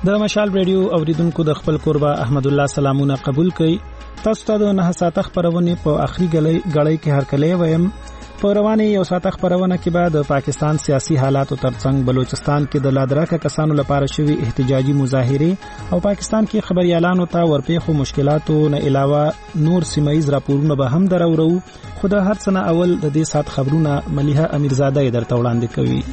د مشال ریډیو اوریدونکو د خپل قربا احمد الله سلامونه قبول کړئ. تاسو ته د 9 ساعته خبرونه په اخري غړی کې هرکلی وایم. په رواني یو ساعته خبرونه کې بعد پاکستان سیاسي حالات او ترڅنګ بلوچستان کې د لادراکه کسانو لپاره شوی احتجاجي مظاهره او پاکستان کې خبريالانو ته ورپېخو مشکلاتو نه علاوه نور سیمایي راپورونه به هم درورو. خدای هر څه اول د دې سات خبرونه مليحه امیرزاده درته وړاندې کوي.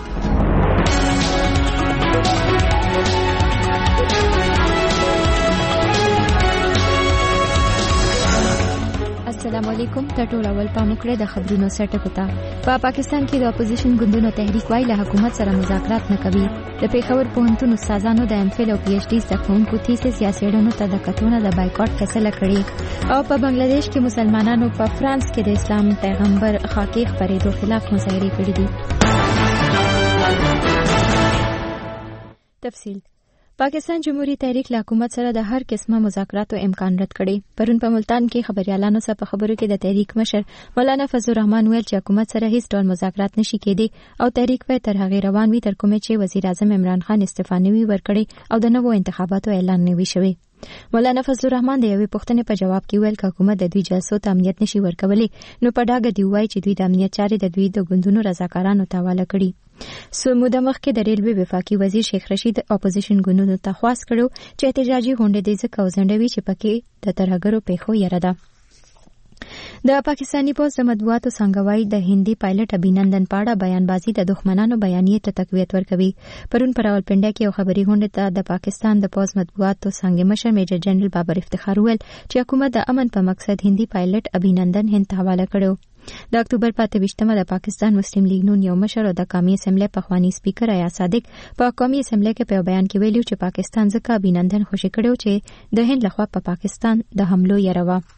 السلام علیکم. ټول اول پامکړه د خبرونو سرټکو ته پاکستان کې د اپوزیشن ګوندونو تحریک وای له حکومت سره مذاکرات نه کوي. د پیښور پوهنتون استادانو د ام فل او پی ایچ ډي څخونکو تیسه سیاسيونو ته د کتونه د بایکاټ فیصله کړې او په بنگلاديش کې مسلمانانو په فرانس کې د اسلام پیغمبر خاکی خبرېدو خلاف مظاهره کړې دي. تفصیل پاکستان جمهوریت تحریک له حکومت سره د هر قسمه مذاکراتو امکان رد کړي. پرون په ملتان کې خبريالانو سره په خبرو کې د تحریک مشر مولانا فضل الرحمن ویل چې حکومت سره هیڅ ډول مذاکرات نشي کېدی او تحریک په تر هغه روان وي تر کومه چې وزیر اعظم عمران خان استعفا نوي ورکړي او د نوو انتخاباتو اعلان نوي شوی. مولانا فضل الرحمن د یوې پوښتنې په جواب کې ویل چې حکومت د دوی جلسو ته امنیت نشي ورکولی نو په ډاګه دی وایي چې دوی د امنیت چارې د دوی د ګوندونو رضاکارانو ته حواله کړي. موده مخکې د ریلوې وفاقي وزیر شیخ رشید اپوزیشن ګوندونو ته خواست کړو چې احتجاجي غونډې د ځکه وزندوي چې پکې د ترهګرو پیښو یره ده. د پاکستانی پوز د مطبوعاتو څنګه د هندي پایلټ ابینندن پاړه بیانبازي د دښمنانو بیانیې ته تقویت ورکوي. پرون پر راولپنډا کې یو خبري غونډه ته د پاکستان د پوز مطبوعاتو څنګه مشر میجر جنرال بابر افتخار ویل چې حکومت د امن په مقصد هندي پایلټ ابینندن هند ته حواله کړو. د اکتوبر 28 د پاکستان مسلم لیگ نون یو مشر او د قومي اسمبلی پخوانی سپیکر ایا صادق په قومي اسمبلی کې په بیان کې ویلو چې پاکستان ځکه ابینندن خوشی کړو چې د هند لخوا په پاکستان د حملو یره و.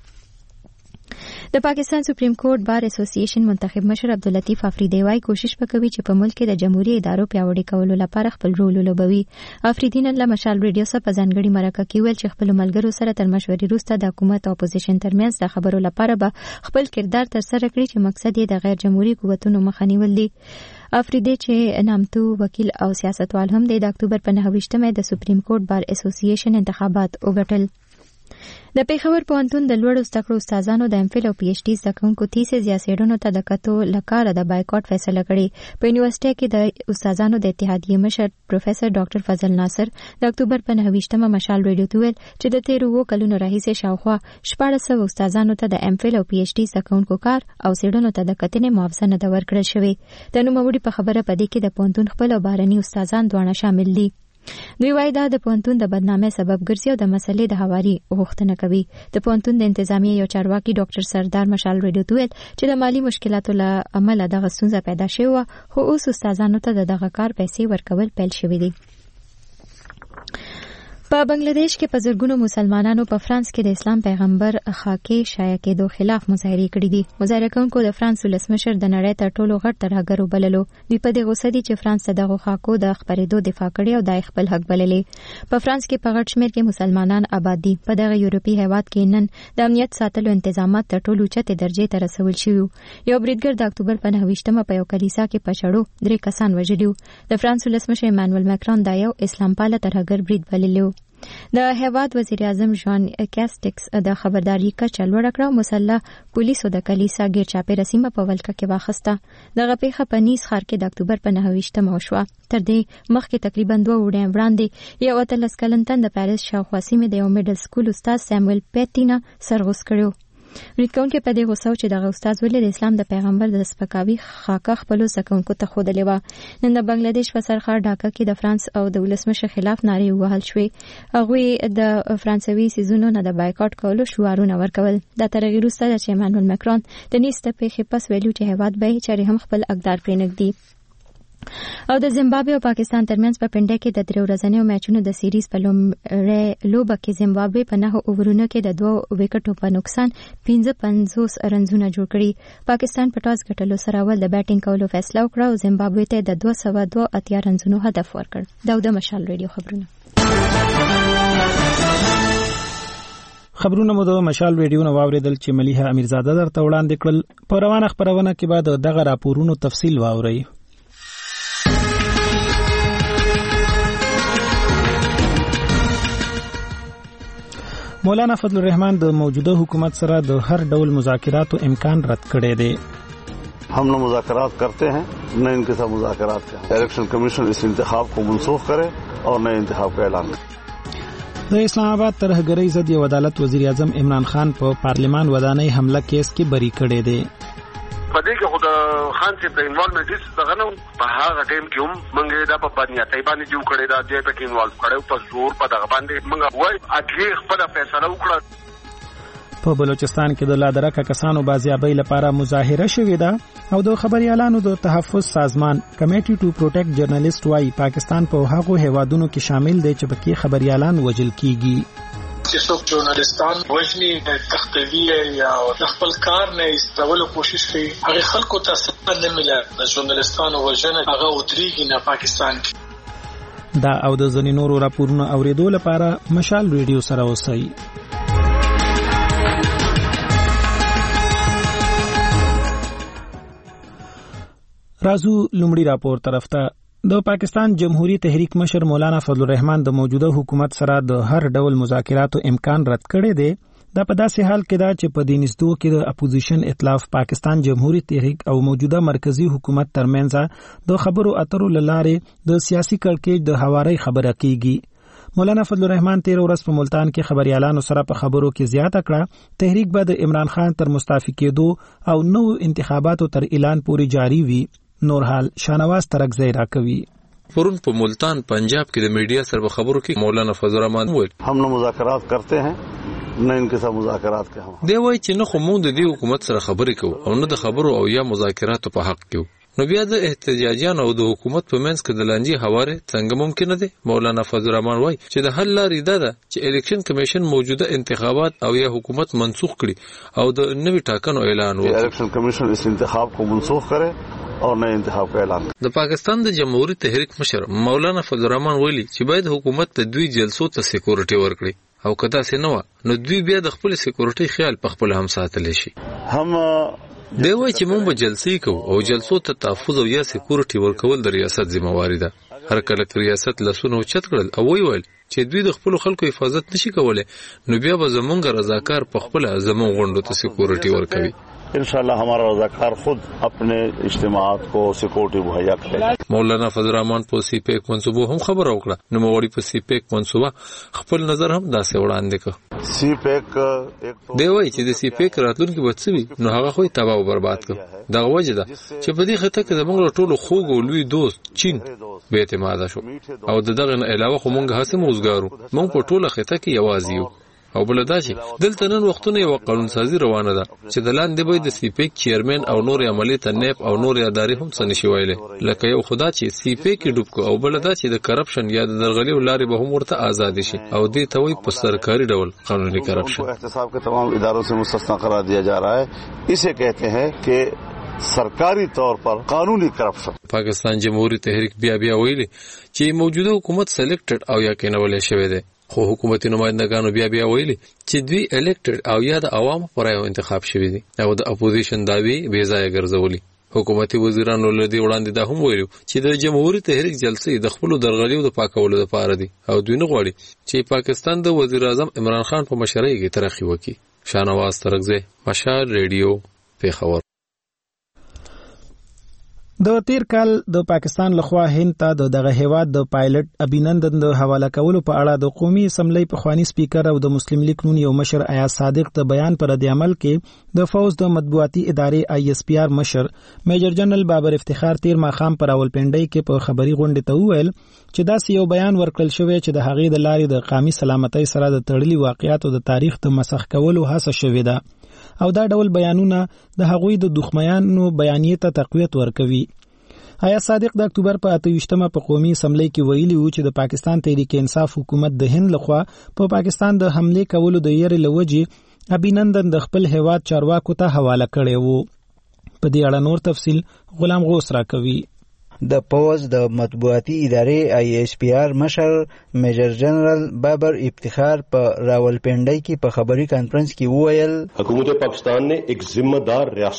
د پاکستان سپریم کورټ بار اسوسییشن منتخب مشر عبداللطیف افریدی وايي کوشش وکوي چې په ملک کې د جمهوریت ادارو پیاوړی کولو لپاره خپل رول ولوبوي. افریدی نن له مشال ریډیو سره په ځانګړي مرکه کې ویل چې خپل ملګرو سره تر مشورې وروسته د حکومت او اپوزیشن ترمنځ د خبرو لپاره به خپل کردار تر سره کړي چې مقصد یې د غیر جمهوریت قوتونو مخه نیول دي. افریدی چې نامتو وکیل او سیاستوال هم دی د اکتوبر په 29 د سپریم کورټ بار اسوسییشن انتخابات وګټل. د پیښور پوهنتون د لوړو زده کړو استادانو د ام فل او پی ایچ ډي زکونکو تیسه سیاسيونو ته د کتو لکاره د بایکاټ فیصله کړې. په یونیورسيټي کې د استادانو د اتحادیې مشر پروفیسور ډاکټر فضل ناصر د اکتوبر په 29 مشال ریډیو ته ویل چې د 13 کلونو راهیسې شاوخوا 1400 استادانو ته د ام فل او پی ایچ ډي زکونکو کار او سیډونو ته د کتنې معاوضه نه ورکړل شوې. د نوموړي په خبره پدې کې د پوهنتون خپل او بهرني استادان دواړه شامل دي. دوی وايي دا د پوهنتون د بدنامۍ سبب ګرځي او د مسلې د هواري غوښتنه کوي. د پوهنتون د انتظامیه یو چارواکي ډاکټر سردار مشال ریډیو ته ویل چې د مالی مشکلاتو له امله دغه ستونزه پیدا شوې و خو اوس استادانو ته دغه کار پیسې ورکول پیل شوي دي. په بنگلاديش کې په زرګونو مسلمانانو په فرانس کې د اسلام پیغمبر خاکی شایع کېدو خلاف مظاهره کړې دي. مظاهره کوونکو د فرانس ولسمشر د نړۍ تر ټولو غټ ترهګر وبللو. دوی په دې غوسه دي چې فرانس دغه خاکو د خبرېدو دفاع کړې او د خپل حق بللې. په فرانس کې په غټ شمېر کې مسلمانان آباد دي. په دغه یورپی هیواد کې نن د امنیت ساتلو تنظیمات تر ټولو چته درجه ته رسول شوی. یو بریدګر د اکتوبر په 29 په یو کلیسا کې پچړو 3 کسان وژلي. د فرانس ولسمشر ایمانوئل ماکرون دا یو اسلام پاله ترهګر برید بللی. د هیواد وزیر اعظم ژان کاستکس د خبرداري کچه لوړه کړه. مسلح پولیسو د کلیسا غیر چاپیره سیمه په ولکه کې واخسته. دغه پیښه په نیس ښار کې د اکتوبر په 29 وشوه. تر دې مخکې تقریبا 2 وړاندې وړاندې یو 13 کلن تن د پاریس شاوخوا سیمې د یو میډل سکول استاد سیموئل پیټینا سرغوس کړو. ریکون کې په دې غوسه چې دغه استاد ولې د اسلام د پیغمبر د سپکاوي خاکه خپل زکونکو ته خودلې و. نن د بنگلاديش په سرخار ډاکا کې د فرانس او د ولسمشر خلاف نارې وهل شوې. هغوی د فرانسوي سیزونو نه د بایکاټ کولو شعارونه ورکول. د ترغیر وروسته چې ایمانوئل ماکرون د نیس د پیښې پس ویلو چې هیواد به چاري هم خپل اقدار پرېنږدي. او د زیمبابوې او پاکستان ترمنځ په پنډه کې د 3 ورځنیو میچونو د سیریز په لومړۍ لوبه کې زیمبابوې په 9 اوورونو کې د 2 وکټو په نقصان 55 رنزونه جوړ کړي. پاکستان په ټاس ګټلو سره اول د بیټینګ کولو فیصله وکړه او زیمبابوې ته د 202 رنزونو هدف ورکړ. دا د مشال ریډیو خبرونه. خبرونه مو د مشال ریډیو نو واوریدل چې مليحه امیرزاده درته وړاندې کړل. په روانه خبرونه کې بعد دغه راپورونو تفصیل واورئ. مولانا فضل الرحمن د موجوده حکومت سره د هر ډول مذاکراتو امکان رد کړی دی. हम न मुज़ाकरात करते हैं न इनके साथ मुज़ाकरात करें. इलेक्शन कमीशन इस इंतखाब को मनसूख करे और नए इंतखाब का ऐलान करे. د اسلام آباد ترهګرۍ ضد یو عدالت وزیر اعظم عمران خان په پارلیمان ودانۍ حمله کیس کې بری کړی دی. پدې کې خو د خان چې په انوالمنت هیڅ څنګه نه په هغه ټیم کې هم منګه دا په باندې باندې جوړ کړی دا چې په کې انوالو کړو په زور په دغه باندې منګه وای اټلی خپل فیصله وکړه. په بلوچستان کې د لادرکه کسانو بازیابۍ لپاره مظاهره شوې ده او د خبريالانو د تحفظ سازمان کمیټي ټو پروټیکټ جرنالیست وايي پاکستان په هغو هیوادونو کې شامل دی چې پکې خبريالان وژل کیږي. چې څوک ژورنالیستان وژني د تختوی یا د خپل کار نه استولو کوشش کوي هغه خلکو ته څه نه ملي د ژورنالیستانو وژنه هغه ودرېږي نه پاکستان کې. دا او د ځینې نورو راپورونو اوریدو لپاره مشال ریډیو سره اوسئ. رازو لومړی راپور طرف ته. د پاکستان جمهوریت تحریک مشر مولانا فضل الرحمن د موجوده حکومت سره د هر ډول مذاکراتو امکان رد کړی دی. دا په داسې حال کې دا چې په دې نږدې کې د اپوزیشن ائتلاف پاکستان جمهوریت تحریک او موجوده مرکزی حکومت ترمنځ د خبرو اترو لاره د سیاسي کړکېچ د هواري خبره کیږي. مولانا فضل الرحمن 13 ورځ په ملتان کې خبريالانو سره په خبرو کې زیاته کړه تحریک به د عمران خان تر مستعفي کېدو او نو انتخاباتو تر اعلان پورې جاری وي. نور حال شانواز ترکزی را کوي. پرون په ملتان پنجاب کې د میډیا سره خبرو کې مولانا فضل الرحمن وویل हम न मुज़ाकरात करते हैं न इनके साथ मुज़ाकरात के हम دی وایي چې نه خو موږ د دې حکومت سره خبرې کوو او نه د خبرو او یا مذاکراتو په حق کې. نو بیا د احتجاجیان او د حکومت په منځ کې د لانجې حواله څنګه ممکن ده؟ مولانا فضل الرحمن وایي چې د حل لارې ده چې الیکشن کمیشن موجوده انتخابات او یا حکومت منسوخ کړي او د نوي ټاکنو اعلان وکړي. الیکشن کمیشن اس انتخاب کو منسوخ करे اور نئے انتخاب کا اعلان. د پاکستان د جمهوریت تحریک مشر مولانا فضل الرحمن ویلي چې باید حکومت ته دوی جلسو ته سکیورټي ورکړي او کدا سينو نو دوی بیا د خپل سکیورټي خیال په خپل هم ساتل شي. هم دی وایي چې موږ به جلسې کوو او جلسو ته تحفظ او یا سکیورټي ورکول د ریاست ذمہواری ده. هر کله ریاست لسونو چت کړل او ویل چې دوی د خپل خلکو حفاظت نشي کولای نو بیا به زمونږ رضاکار په خپل زمون غونډو ته سکیورټي ورکوي. इंशाल्लाह हमारा रज़ाकार खुद अपने इज्तिमाआत को सिक्योरिटी मुहैया करेगा. مولانا فضل الرحمن په سی پیک منصوبه هم خبر وکړه. نو موړي په سی پیک منصوبه خپل نظر هم داسې وړاندې کړ. سی پیک دی وایي چې د سی پیک راتلونکي بچوي نو هغه خو تباہ او برباد کړ. دا وجه ده چې په دې خطه کې زموږ ټولو خوږ او لوی دوست چین به اعتماد شو او دغه نه علاوه خو موږ هڅه موزګارو موږ په ټوله خطه کې یوازې یو او بل دا چې دلته نن وختونه یو قانون سازي روانه ده چې د لاندې به د سی پیک چیرمن او نور عملی ته نیب او نور ادارې هم څه نشي ویلې لکه یو خدا چې سی پیک ډوب کو او بل دا چې د کرپشن یا د درغلي لارې به هم ورته آزاد شي او دې ته وي په سرکاري ډول قانوني کرپشن. احتساب के तमाम इदारों से मुस्तस्ना करार दिया जा रहा है. इसे कहते हैं कि सरकारी तौर पर कानूनी करप्शन. पाकिस्तान जमहूरी तहरीक بیا ویلي چې موجوده حکومت سلیکټډ او یا کینولې شوی دی خو حکومتي نمائندګانو بیا ویلي چې دوی الیکټډ او یا د عوامو پر یو انتخاب شوی دي او د اپوزیشن داوی بې ځای ګرځولي. حکومتي وزیرانو لدی وړاندې دا هم ویلو چې د جمهوریت تحریک جلسې د خپل درغلیو د پاکولو لپاره دي او دوی نه غواړي چې پاکستان د وزیر اعظم عمران خان په مشرۍ کې ترقی وکړي. شانواز ترکزی مشال ریډیو پیښور. د تیر کال د پاکستان لخوا هند ته دغه هیواد د پایلټ ابینندن د حواله کولو په اړه د قومي اسمبلی په خواني سپیکر او د مسلم لیگ نون یو مشر ایاز صادق ته بیان پر د عمل کې د فوج د مطبوعاتي ادارې ISPR مشر میجر جنرال بابر افتخار تیر ماخام پر راولپنډۍ کې په خبري غونډه ته وویل چې دا یو بیان ورکړل شوی چې د هغې د لارې د قومي سلامتۍ سره د تړلي واقعیاتو د تاریخ د مسخ کولو هڅه شوې ده او دا ډول بیانونه د هغوی د دښمنانو بیانیه ته تقویت ورکوي. ایاز صادق د اکتوبر په 28مه په قومي اسمبلی کې ویلي و چې د پاکستان تحریک انصاف حکومت د هند لخوا په پاکستان د حمله کولو د یری لوجې ابینندن د خپل هیواد چارواکو ته حواله کړی وو. په دې اړه نور تفصیل غلام غوث را کوي. د پوز د مطبوعاتي ادارې ISPR مشر میجر جنرال بابر افتخار په راولپنډۍ کې په خبري کانفرنس کې وویل حکومت پاکستان نے ایک ذمہ دار ریاست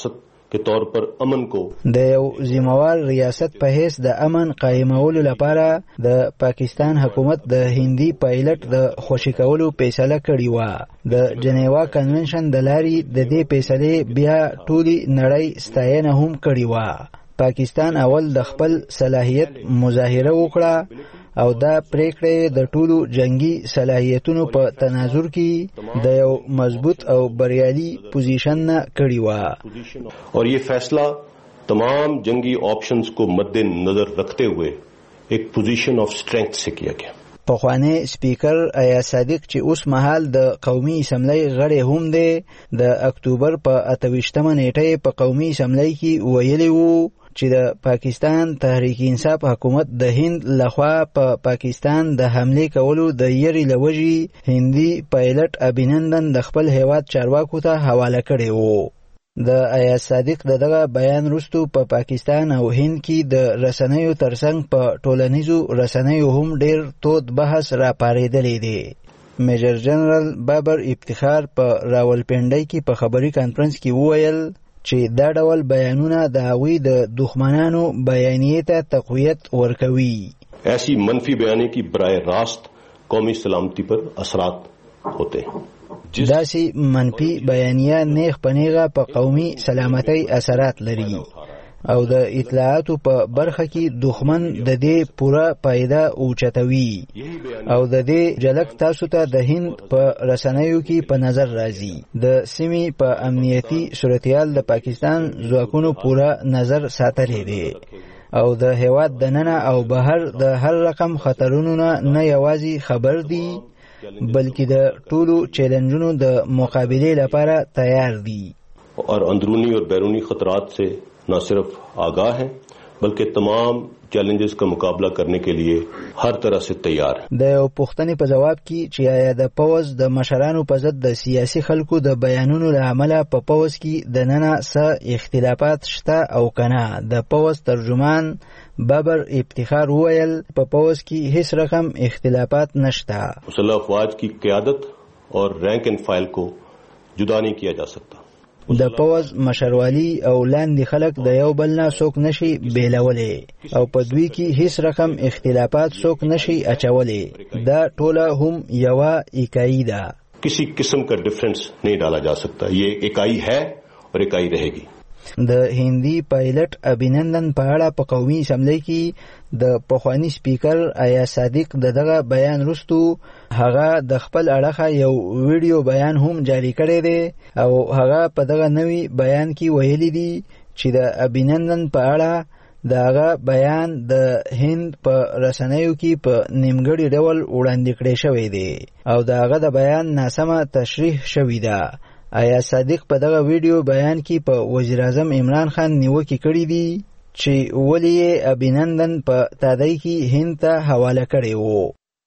के तौर पर अमन को د یو ذمہوار ریاست په حیث د امن قائمولو لپاره د پاکستان حکومت د هندي پایلټ د خوشی کولو فیصله کړې و. د جنیوا کنونشن د لارې د دې فیصلې بیا ټولي نړۍ ستاینه هم کړې و. پاکستان اول د خپل صلاحیت مظاهره وکړه او دا پریکړه د ټولو جنگي صلاحیتونو په تناظر کې د یو مضبوط او بریالي پوزیشن نه کړی و. اور یہ فیصلہ تمام جنگی آپشنز کو مد نظر رکھتے ہوئے ایک پوزیشن آف اسٹرینتھ سے کیا گیا. پخوانی سپیکر ایاز صادق چې اوس مهال د قومي اسمبلی غړی هم دی د اکتوبر په 28مه نیټه په قومي اسمبلی کې ویلی وو چې د پاکستان تحریک انصاف حکومت د هند لخوا په پاکستان د حمله کولو د یری لوجي هندي پایلټ ابینندن د خپل هیواد چارواکو ته حواله کړی وو. د ایاز صادق دغه بیان وروسته په پاکستان او هند کې د رسنیو ترڅنګ په ټولنیزو رسنیو هم ډیر تود بحث را پارېدلی دی. میجر جنرال بابر افتخار په راولپنډۍ کې په خبري کانفرنس کې وویل چې دا ډول بیانونه د هغوی د دښمنانو بیانیې ته تقویت ورکوي. ایسی منفی بیانی کی برائے راست قومی سلامتی پر اثرات ہوتے ہیں. داسې منفي بیانیه نیغ په نیغه په قومي سلامتۍ اثرات لري او د اطلاعاتو په برخه کې دښمن د دې پوره فایده اوچتوي او د دې جلک تاسو ته د هند په رسنیو کې په نظر راځي. د سیمې په امنیتي صورتحال د پاکستان ځواکونو پوره نظر ساتلی دی او د هیواد دننه او بهر د هر رقم خطرونو نه یوازې خبر دي بلکې د ټولو چیلنجونو د مقابلې لپاره تیار دي. اور اندرونی اور بیرونی خطرات سے نہ صرف آگاہ ہیں بلکہ تمام چیلنجز کا مقابلہ کرنے کے لیے ہر طرح سے تیار ہیں. د یو پوښتنې په جواب کې چې آیا د پوز د مشرانو په ضد د سیاسي خلکو د بیانونو له امله په پوز کې د ننه څه اختلافات شته او کنه، د پوز ترجمان بابر افتخار وویل په پوز کې هیڅ رقم اختلافات نشته. مسلح افواج کی قیادت اور رینک اینڈ فائل کو جدا نہیں کیا جا سکتا. د پوز مشروالی او لاندې خلک د یو بل نه څوک نشي بیلولی او په دوی کې هیڅ رقم اختلافات څوک نشي اچولی. دا ټوله هم یوه اکائی ده. کسی قسم کا ڈفرنس نہیں ڈالا جا سکتا. یہ اکائی ہے اور اکائی رہے گی. د هندي پایلټ ابینندن په اړه په قومي اسمبلی کې د پخوانی سپیکر ایاز صادق دغه بیان وروسته هغه د خپل اړخه یو ویډیو بیان هم جاری کړی دی او هغه په دغه نوی بیان کې ویلي دی چې د ابینندن په اړه دغه بیان د هند په رسنیو کې په نیمګړي ډول وړاندې کړی شوی دی او دغه د بیان ناسمه تشریح شوی ده. ایاز صادق په دغه ویډیو بیان کې په وزیر اعظم عمران خان نیوکې کړې دي چې ولې یې ابینندن په تادی کې هند ته حواله کړی وو.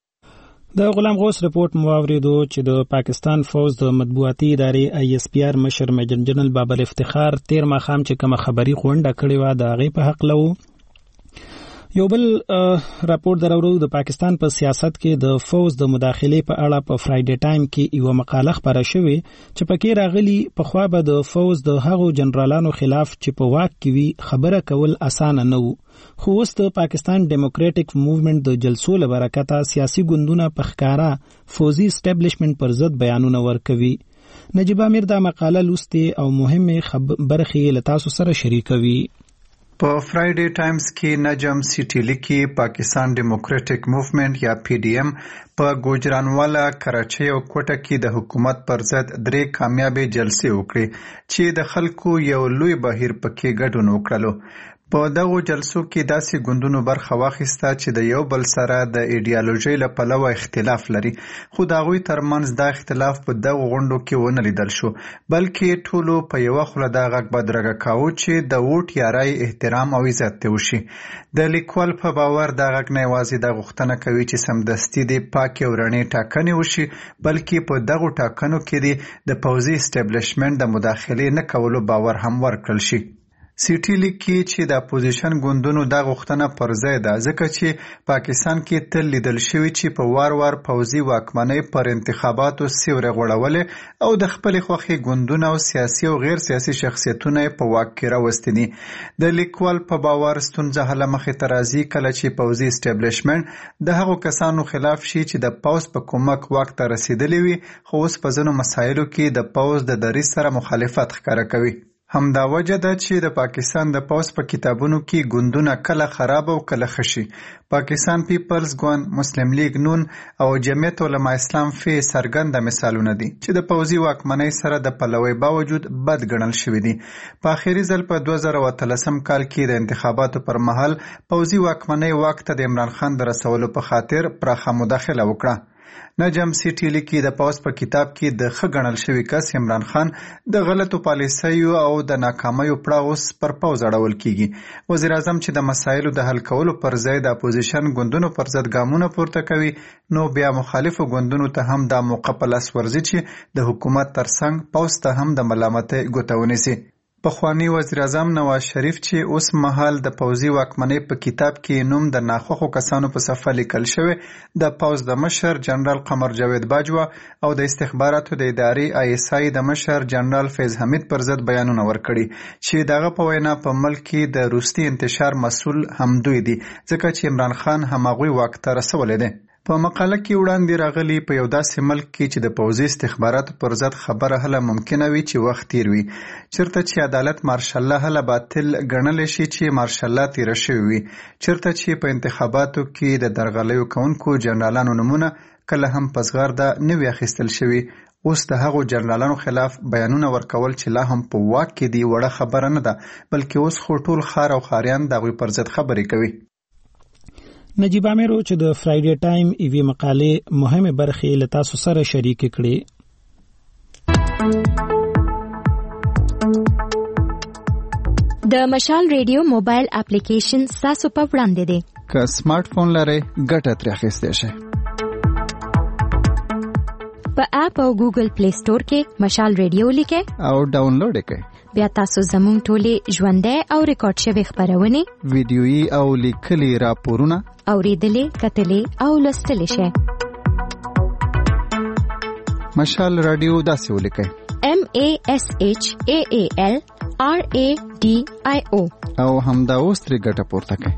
د غلام غوث رپورټ مو واورېدو چې د پاکستان فوز د مطبوعاتي ادارې ISPR مشر میجر جنرال بابر افتخار تیر ماښام چې کومه خبري غونډه کړې وه د هغې په حق لو. یو بل راپور درورو د پاکستان په سیاست کې د فوز د مداخلې په اړه په فرایډے ټایم کې یو مقاله خبره شوې چې پکې راغلي پخوا به د فوز د هغو جنرالانو خلاف چې په واک کې وي خبره کول اسانه نه وو، خو اوس د پاکستان ډیموکراټک موومېنټ د جلسو له برکته سیاسي ګوندونه په ښکاره فوزي اسټابلیشمنټ پر ضد بیانونه ورکوي. نجیب امیر دا مقاله لوستې او مهمې برخې له تاسو سره شریکوي. په فرایډے ټایمز کې نجم سیټی لیکي پاکستان ډیموکراټک موومېنټ یا PDM په ګوجرانوالا، کراچۍ او کوټه کې د حکومت پر ضد 3 کامیابې جلسې وکړې چې د خلکو یو لوی بهیر پکې ګډون وکړلو. په دغو جلسو کې داسې ګوندونو برخه واخیسته چې د یو بل سره د ایډیالوژۍ له پلوه اختلاف لري، خو د هغوی ترمنځ دا اختلاف په دغو غونډو کې ونه لیدل شو، بلکې ټولو په یوه خوله دا غږ بدرګه کاوه چې د ووټ یا رای احترام او عزت ته وشي. د لیکوال په باور دا غږ نه یوازې دا غوښتنه کوي چې سمدستي د پاکې او رڼې ټاکنې وشي، بلکې په دغو ټاکنو کې د پوځي اسټابلیشمنټ د مداخلې نه کولو باور هم ورکړل شي. سیټي لیکي چې د اپوزیشن ګوندونو دا غوښتنه پر ځای ده ځکه چې پاکستان کې تل لیدل شوی چې په وار پوځي واکمنۍ پر انتخاباتو سیوري غوړولې او د خپل خوښي ګوندونه او سیاسي او غیر سیاسي شخصیتونه په واک کې راوستي دي. د لیکوال په باور ستونزه هله مخې ته راځي کله چې پوځي اسټابلیشمنټ د هغو کسانو خلاف شي چې د پوځ په کومک واک ته رسیدلی وي خو اوس په ځینو مسایلو کې د پوځ د دریځ سره مخالفت ښکاره کوي. همدا وجه ده چې د پاکستان د پوځ په کتابونو کې ګوندونه کله خراب او کله خشي. پاکستان پیپلز ګوند، مسلم لیگ نون او جمعیت علما اسلام فی څرګنده مثالونه دي چې د پوځي واکمنۍ سره د پلوي باوجود بد ګڼل شوي دي. په آخري ځل په 2013 کال کې د انتخاباتو پر مهال پوځي واکمنۍ واک ته د عمران خان د رسولو په خاطر پراخه مداخله وکړه. نجم سیټي لیکي د پوځ په کتاب کې د ښه ګڼل شوي کس عمران خان د غلطو پالیسیو او د ناکامیو پړه اوس پر پوځ اړول کیږي. وزیر اعظم چې د مسایلو د حل کولو پر ځای د اپوزیشن ګوندونو پر ضد ګامونه پورته کوي نو بیا مخالفو ګوندونو ته هم دا موقع په لاس ورځي چې د حکومت ترڅنګ پوځ ته هم د ملامتۍ ګوته ونیسي. پخوانی وزیر اعظم نواز شریف چې اوس مهال د پوځي واکمنۍ په کتاب کې نوم د ناخوښو کسانو په صفه لیکل شوی د پوځ د مشر جنرال قمر جاوید باجوا او د استخباراتو د ادارې ISI د مشر جنرال فیض حمید پر ضد بیانونه ورکړي چې دغه په وینا په ملک کې د روسي انتشار مسؤل همدوی دي ځکه چې عمران خان هماغوی واک ته رسولی دی. په مقاله کې وړاندې راغلي په یو داسې ملک کې چې د پوځي استخباراتو پر ضد خبره هله ممکنه وي چې وخت تیر وي، چیرته چې عدالت مارشالله هله باطل ګڼلی شي چې مارشالله تیره شوې وي، چیرته چې په انتخاباتو کې د درغلیو کوونکو جنرالانو نومونه کله هم په زغرده نه وي اخیستل شوي. اوس د هغو جنرالانو خلاف بیانونه ورکول چې لا هم په واک کې دي وړه خبره نه ده، بلکې اوس خو ټول ښار او ښاریان د هغوی پر ضد خبرې کوي. نجیب عامر چې د فرایډے ټایم ایوی مقاله مهمه برخه له تاسو سره شریک کړي. د مشال ریډیو موبایل اپلیکیشن تاسو په وړاندې دی. که سمارټ فون لرئ ګټه ترې اخیستی شئ. په اپ او ګوګل پلی سٹور کې مشال ریډیو لیکئ او ډاونلوډ یې کړئ. بیا تاسو زموږ ټولې ژوندۍ او ریکارډ شوې خپرونې، ویډیويي او لیکلي راپورونه اورېدلې، کتلې او لوستلې شئ. مشال رادیو داسې ولیکئ: MASHAAL RADIO او همدا اوس ترې ګټه پورته کړئ.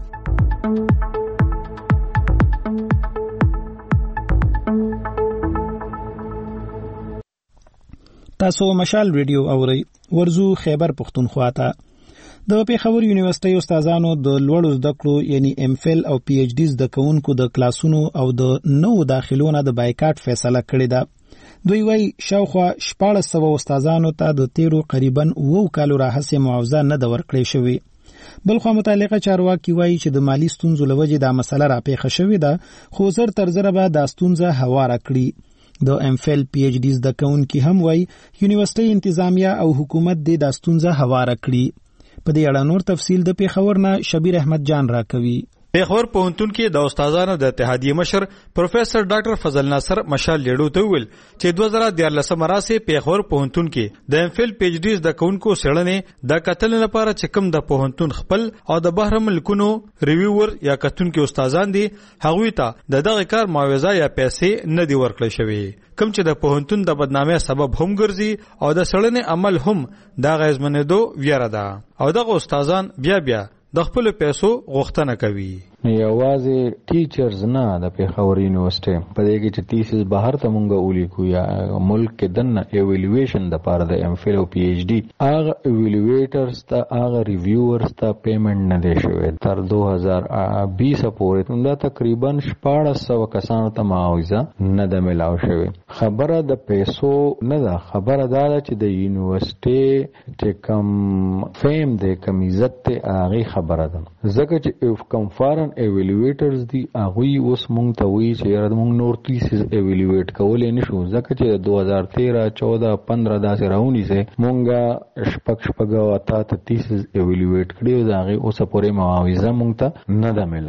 تاسو مشال ریډیو اورئ. ورزو خیبر پختونخوا ته د پیښور یونیورسيټي استادانو د لوړو زده کړو یعنی MPhil او PhD زده کوونکو د کلاسونو او د نو داخلونو د بایکاټ فیصله کړې ده. دوی وایي شاوخوا 1400 استادانو ته د تیرو قریباً 9 کالو راهیسې معاوضه نه ده ورکړې شوې. بلخو متعلقه چارواکي وایي چې د مالی ستونزو له وجې دا مسله راپېښه شوې ده، خو زر تر زره به دا ستونزه هواره کړي. د MPhil PhD زده کوونکي هم وایي یونیورسيټي انتظامیه او حکومت دې دا ستونزه هواره کړي. په دې اړه نور تفصیل د پیښور نه شبیر احمد جان راکوي. پیښور پوهنتون کې د استادانو د اتحادیې مشر پروفیسور ډاکټر فضل ناصر مشال لیډو ته ویل چې 2014 راسه پیښور پوهنتون کې د MPhil PhD زده کوونکو څېړنې د کتل لپاره چې کوم د پوهنتون خپل او د بهر ملکونو ریویور یا کتونکو استادان دي هغوی ته دغه کار معاوضه یا پیسې نه دی ورکړل شوی، کوم چې د پوهنتون د بدنامۍ سبب هم ګرځي او د څېړنې عمل هم د غیزمنېدو ویره ده او دغه استادان بیا د خپل پیسو غوښتنه کوي. یوازې ټیچرز نه د پیښور یونیورسيټي په دې کې چې تیسیس بهر ته مونږ ولیکو یا ملک کې دنه ایویلویشن د پاره د MPhil او PhD هغه ایویلویټرز ته هغه ریویورز ته پیمنٹ نه دی شوی تر 2020 پورې. دا تقریبا 1400 کسانو ته معاوضه نه ده ملاو شوی. خبره د پیسو نه ده، خبره دا ده چې د یونیورسيټي چې کم فیم دی کم عزت ته هغه خبره ده، ځکه چې کم فارن ایویلویټرز دی هغوی اوس مونږ ته وایي چې یاره مونږ نور تیسیس ایویلویټ کولی نه شو، ځکه چې 2013 14 15 داسې راونیسې مونږ شپږ او اته تیسیس ایویلویټ کړي او د هغې اوسه پورې معاوضه مونږ ته نه ده ملاو.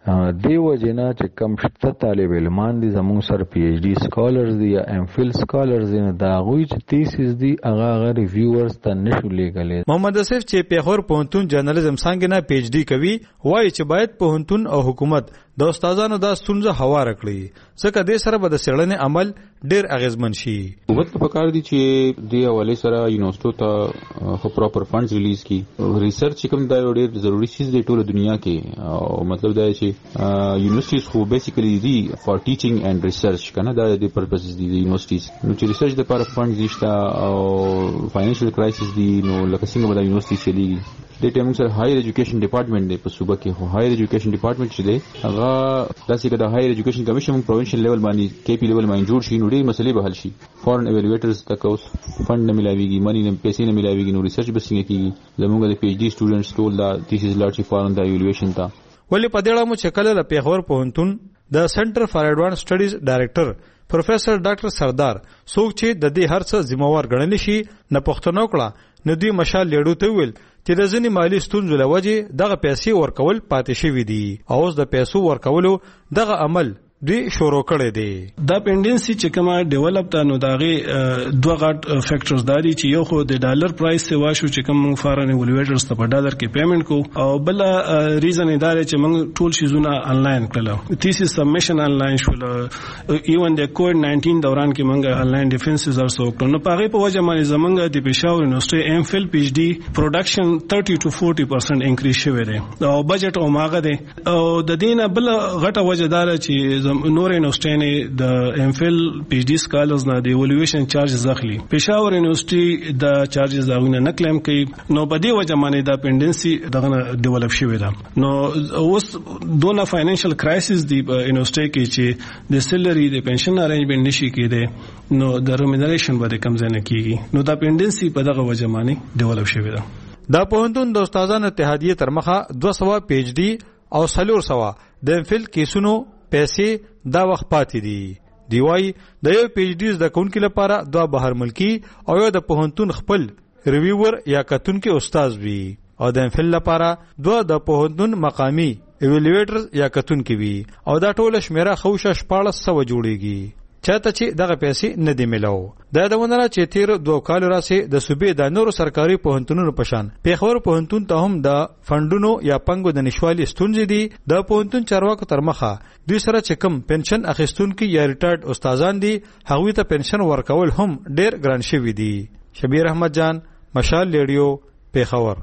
دیو جنا چې کم شته طالب علمان دي زموږ سره پی ایچ ډی سکالرز دي یا ایم فل سکالرز دي دا غوي چې تیسیس دي هغه ریویورز ته نشو لګلې. محمد اسف چې پیښور پوهنتون جرنالیزم څنګه نه پی ایچ ډی کوي وایي چې باید پوهنتون او حکومت د استادانو دا ستونزه هواره کړي ځکه دې سره به د څېړنې عمل ډېر اغیزمن شي. حکومت ته پکار دي چې د حوالې سره یونیورسيټو ته خو پراپر فنډز ریلیز کړي. ریسرچ کوم دا ډېر ضروری شی دی ټوله دنیا کې او مطلب دا چې یونیورسيټیز خو بیسیکلی دی فار ټیچینګ اینڈ ریسرچ کنه دا د پرپسز دی یونیورسيټیز نو چې ریسرچ لپاره فنډز نشته او فاینانشل کرایسس دی نو لکه څنګه به یونیورسيټي چلیږي. د ټیمونګ سره هایر ایجوکیشن ډپارټمنټ دی په صوبه کې خو هایر ایجوکیشن ډپارټمنټ چې دی هغه داسې کده هایر ایجوکیشن کمیشن پروینشل لیول باندې کې پی لیول باندې جوړ شي نو ډېر مسلې به حل شي. فورن ایوالویټرز تک اوس فند نه ملاويږي مانی نه پیسې نه ملاويږي نو ریسرچ به څنګه کیږي. زموږ د پی ایچ ډی سټوډنټس ټول دا تھیسیس لاړ شي فورن د ایوالویشن ته. ولې په دې اړه مو چکل له پیښور پوهنتون د سنټر فار ایڈوانس سټډیز ډایریکټر پروفیسر ډاکټر سردار څوک چې د دې هرڅه ذمہوار ګڼل شي نه پښتنو کړه نو دوی مشال لیډو ته ویل چې د ځینې مالی ستونزو له وجې دغه پیسې ورکول پاتې شوي دي او اوس د پیسو ورکولو دغه عمل دوی شروع کړی دی. دا پینډنسي چې کومه ډیولپ تا نو داغه دوه غټ فیکټرز داري چې یو خو د ډالر پرایس ته واشو چې کوم فارن ایوالویټرز ته په ډالر کې پیمنٹ کو او بل ریزن ادارې چې موږ ټول شیزونه انلاین کړل تھیسیس سبمیشن انلاین شول ایون د کووډ 19 دوران کې موږ انلاین ډیفنسز ارسو کړو نو پاره په وجه باندې زمونږ د پېښور یونیورسيټي ایم فل پی ایچ ڈی پروډکشن 30 to 40% انکریز شوی دی او بجټ او ماغه دی او د دینه بل غټه وجه دار چې نور یونیورسيټي د ایم فل پی ایچ ڈی سکالرز نه د ایوالویشن چارجز اخلي. پېښور یونیورسيټي د چارجز هغه نه کلیم کوي نو په دې وجه باندې دا پینډنسي دغه ډیولپ شوی دا نو اوس دونه فاینانشل کرایسس دی په یونیورسيټي کې چې د سیلری د پنشن ارینجمنت نشي کېده نو د ریمونریشن به کم ځای نه کیږي نو دا پینډنسي په دغه وجه باندې ډیولپ شوی دا. دا پوهنتون د استادانو اتحادیه تر مخه 200 پی ایچ ڈی او 300 د ایم فل کیسونو پیسې دا وخت پاتې دي. دی وايي د یو پی ایچ ډی د کونکو لپاره دوه بهر ملکی او یو د پوهنتون خپل ریویور یا کتونکو استاد وي او د انفل لپاره دوه د پوهنتون مقامی ایوالویټر یا کتونکو وي او دا ټول شمیره خوشه 1400 جوړیږي. چاته چې دغه پیسې نه دی ملاو دا دونه چې تیر 2 کال راسې د صوبې د نورو سرکاري پوهنتونونو پشان پیښور پوهنتون ته هم د فندونو یا پنګو د نشوالي ستونزې دي. د پوهنتون چارواکو تر مخه دوی سره چې کم پنشن اخیستونکو یا ریټایرډ استادان دي هغوی ته پنشن ورکول هم ډیر ګران شوی دي. شبیر احمد جان مشال ریډیو پیښور.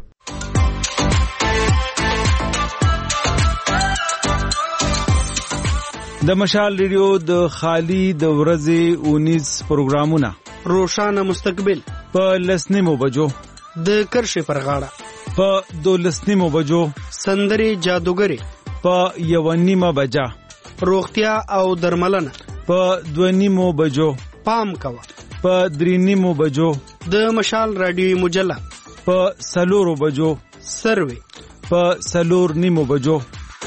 د مشال ریډیو د خالی د ورځې 19 پروګرامونه روشانه مستقبل په لسنیمو بجو د کرښې پر غاړه په 12 بجو سندري جادوګری په 1 بجا روغتیا او درملنه په 2 بجو پام کوا په 3 بجو د مشال رادیو مجله په 4 بجو سروي په 4 بجو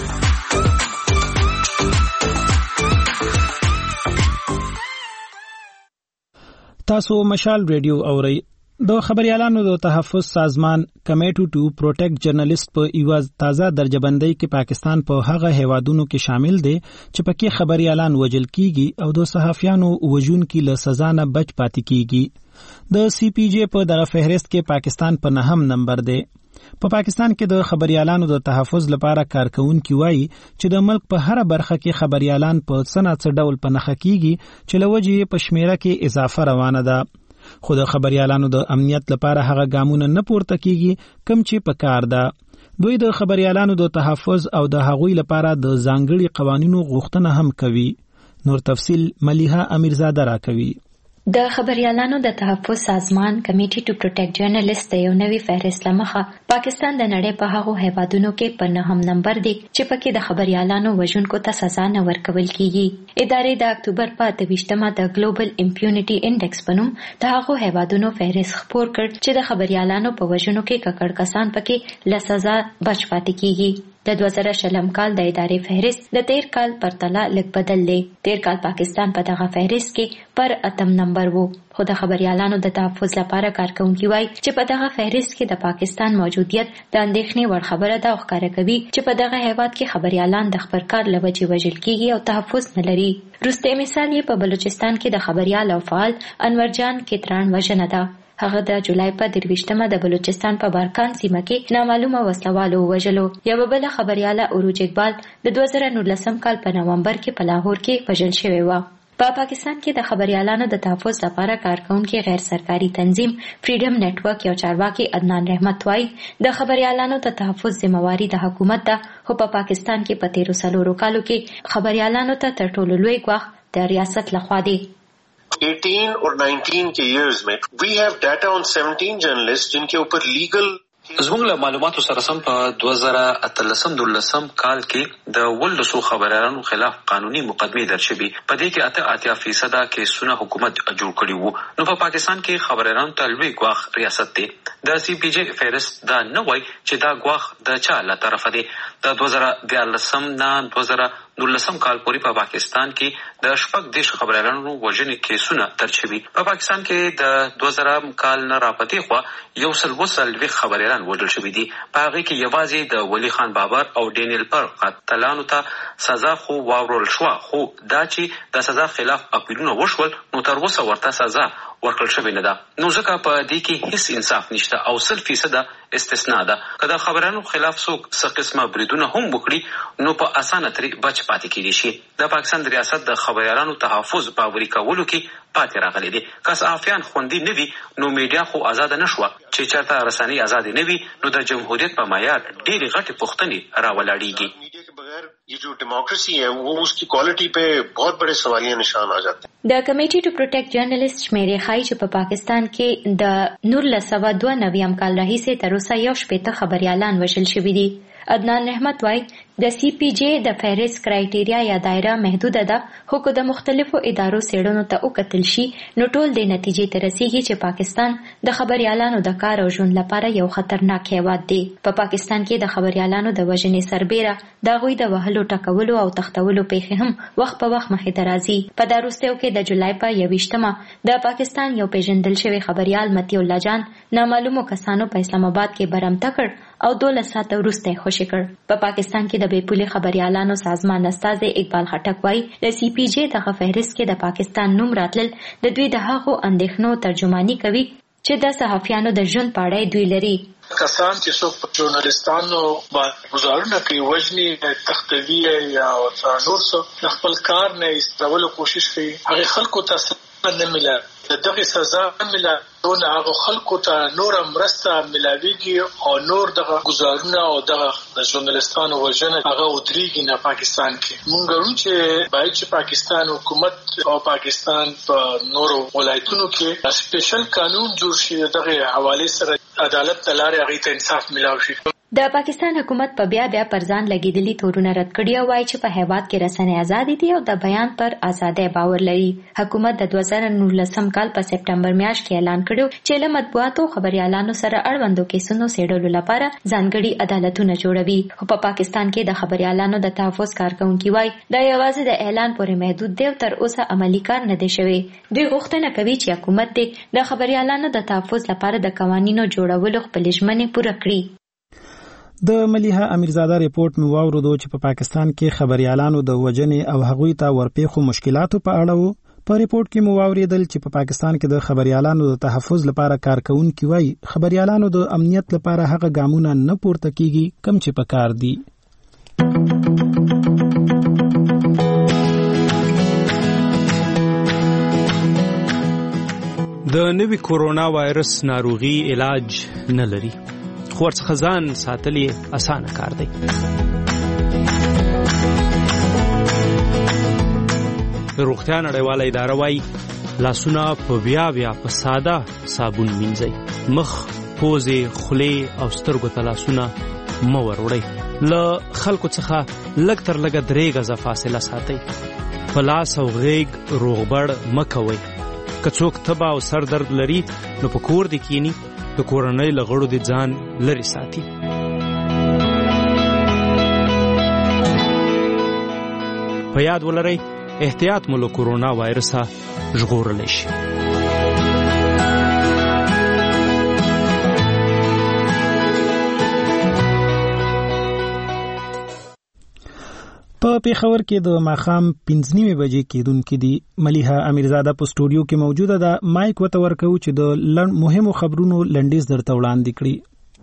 تاسو مشال ریډیو اورئ. د خبريالانو د تحفظ سازمان کمیټو ټو پروټیکټ جرنالیست په ایواز تازه درجه بندۍ کې پاکستان په هغه هیوادونو کې شامل دي چې پکې خبريالان وژل کیږي او د صحافیانو وژون کې له سزا نه بچ پاتې کیږي. د سی پی جی په دغه فهرست کې پاکستان په 9م نمبر دی. په پاکستان کې د خبريالانو د تحفظ لپاره کارکونکي وایي چې د ملک په هر برخه کې خبريالان په څه ډول په نخښه کیږي چې لوجې په شمیره کې اضافه روانه ده. خو د خبريالانو د امنیت لپاره هغه ګامونه نه پورته کیږي کوم چې په کار ده. دوی د خبريالانو د تحفظ او د هغوی لپاره د ځانګړي قوانینو غوښتنه هم کوي. نور تفصیل ملیحه امیرزاده راکوي. د خبريالانو د تحفظ سازمان کمیټي ټو پروټیکټ جرنالیست یو نوی فهرست لمخه پاکستان د نړۍ په هغو هیوادونو کې په 9م نمبر دی چې پکې د خبريالانو وژونکو ته سزا نه ورکول کیږي. ادارې د اکتوبر په 28مه د ګلوبل امپیونټي انډیکس په نوم د هغو هیوادونو فهرست خپور کړ چې د خبريالانو په وژنو کې ککړ کسان پکې له سزا بچ پاتې کیږي. د 2020 کال د ادارې فهرست د 13 کال پرتله لږ بدل دی. 13 کال پاکستان په دغه فهرست کې پر 8م نمبر وو خو د خبريالانو د تحفظ لپاره کارکونکي وایي چې په دغه فهرست کې د پاکستان موجودیت د اندېښنې وړ خبره ده او ښکاره کوي چې په دغه هیواد کې خبريالان د خبر کار لوجې وژل کیږي او تحفظ نه لري. وروستی مثال یې په بلوچستان کې د خبريال او فعال انورجان کتران وژنه ده. هغه د جولای په 23مه د بلوچستان په بارکان سیمه کې نامعلومه وسلوالو وژلو. یو بل خبرياله اوروج اقبال د 2019 کال په نومبر کې په لاهور کې وژل شوی و. په پاکستان کې د خبريالانو د تحفظ لپاره کارکونکي غیر سرکاري تنظیم فریډم نتورک یو چارواکي عدنان رحمت وایي د خبريالانو د تحفظ ذمہواری د حکومت ده، خو په پاکستان کې په 13 کالو کې خبريالانو ته تر ټولو لوی ګواښ د ریاست لخوا دی. 18 और 19 के years में we have data on 17 journalists जिनके ऊपर legal زموږ له معلوماتو سره سم په 2013 کال کې د 1200 خبريالانو خلاف قانوني مقدمه درج شوې. په دې کې 88% کیسونه حکومت جوړ کړي وو. نو په پاکستان کې خبريالانو ته لوی ګواښ ریاست دی. د سی پی جی فهرست دا نه وایي چې دا ګواښ د چا له طرفه دی. د 2013 نه 2019 کال پورې په پاکستان کې د 14 خبريالانو وژنې کیسونه درج شوي. په پاکستان کې د 2000 کال نه راپاتې خوا یو سل خبريالان وژل شوي دي. په هغه کې یوازې د ولی خان بابر او ډینیل پر قاتلانو ته سزا خو واورول شو، خو دا چې د سزا خلاف اپیلونه وشول نو تر اوسه ورته سزا ورکړل شوې نه ده. نو ځکه په دې کې هیڅ انصاف نشته او 100% استثناء ده. که د خبرانو خلاف څوک څه قسمه بریدونه هم وکړي نو په اسانه طریق بچ پاتې کېدی شي. د پاکستان د ریاست د خبريالانو تحفظ باوري کولو کې پاتې راغلي دي. که صحافیان خوندي نه وي نو میډیا خو آزاد نه شوه. چې چېرته رسنۍ آزاد نه وي نو د جمهوریت په معیار ډېرې غټې پوښتنې راولاړېږي. ये जो डेमोक्रेसी है वो उसकी क्वालिटी पे बहुत बड़े सवालिया निशान आ जाते हैं. د کمیټي ټو پروټیکټ جرنالست شمیرې ښایي چې په پاکستان کې د 1992 کال راهیسې تر اوسه 18 خبريالان وژل شوي دي. عدنان رحمت وایي د سی پی جی د فهرست کرایټیریا یا دایره محدوده ده، خو که د مختلفو ادارو څېړنو ته وکتل شي نو ټول د نتیجې ته رسیږي چې پاکستان د خبريالانو د کار او ژوند لپاره یو خطرناک هیواد دی. په پاکستان کې د خبريالانو د وژنې سربېره د هغوی د وهلو ټکولو او تختولو پیښې هم وخت په وخت مخې ته راځي. په دا وروستیو کې د جولای په 21مه د پاکستان یو پیژندل شوی خبريال متی الله جان نامعلومو کسانو په اسلام آباد کې برمته کړ او 12 ساعته وروسته یې خوشي کړ. په پاکستان کې د بې پولې خبريالانو سازمان استازی اقبال خټک وایي د سی پی جی دغه فهرست کې د پاکستان نوم راتلل د دوی د هغو اندېښنو ترجماني کوي چې د صحافیانو د ژوند په اړه دوی لري. کسان چې څوک په ژورنالستانو باندې گزارونه کوي، وژني، تختوي یا نور څه د خپل کار نه ایستلو کوشش کوي، هغه خلکو ته نه ملي دغه سزا ملي دون هغه خلکو ته نور مرسته ملاويږي او نور دغه گزارونه او دغه د ژورنالستانو وژنه هغه ودرېږي نه. پاکستان کې مونږ غواړو چې باید چې پاکستان حکومت او پاکستان په نورو ولایتونو کې سپیشل قانون جوړ شي دغه حواله سره عدالت تلاره هغه ته انصاف ملاوي شي. د پاکستان حکومت په بیا پر ځان لګیدلي تورونه رد کړي او وایي چې په هیواد کې رسنۍ ازادي دي او د بیان پر ازادۍ باور لري. حکومت د 2019 کال په سپټمبر میاشت کې اعلان کړو چې له مطبوعاتو خبريالانو سره اړوندو کیسونو څېړلو لپاره ځانګړي عدالتونه جوړوي. خو په پاکستان کې د خبريالانو د تحفظ کارکونکي وایي دا یوازې د اعلان پورې محدود دی او تر اوسه عملی کار نه دی شوی. دوی غوښتنه کوي چې حکومت د خبريالانو د تحفظ لپاره د قوانینو جوړولو خپل ژمنې پوره کړي. د ملیحه امیرزاده ریپورت مو واوریدو چې په پاکستان کې خبريالانو د وژنې او هغوی ته ورپېښو مشکلاتو په اړه وو. په ریپورت کې مو واوریدل چې په پاکستان کې د خبريالانو د تحفظ لپاره کارکونکي وایي خبريالانو د امنیت لپاره هغه ګامونه نه پورته کیږي کوم چې پکار دي. د نوي کورونا وایرس ناروغي علاج نه لري، خو ورڅخه ځان ساتل یې اسانه کار دی. روغتیا نړیواله اداره وایي لاسونه په بیا په ساده صابون مینځئ، مخ، پوزې، خولې او سترګو ته لاسونه مه وروړئ. له خلکو څخه لږ تر لږه 3 غزه فاصله ساتئ. په لاس او غیږ روغبړ مه کوئ. که څوک تبه او سر درد لري نو په کور دې کینی، د کورنۍ له غړو دې ځان لرې ساتي. په یاد ولرئ احتیاط مو له کورونا وایرسه ژغورلی شي. په پیښور کې د ماښام 5:30 بجې کېدونکې دي. ملیحه امیرزاده په سټوډیو کې موجوده ده. مایک وته ورکو چې د مهمو خبرونو لنډیز درته وړاندې کړي.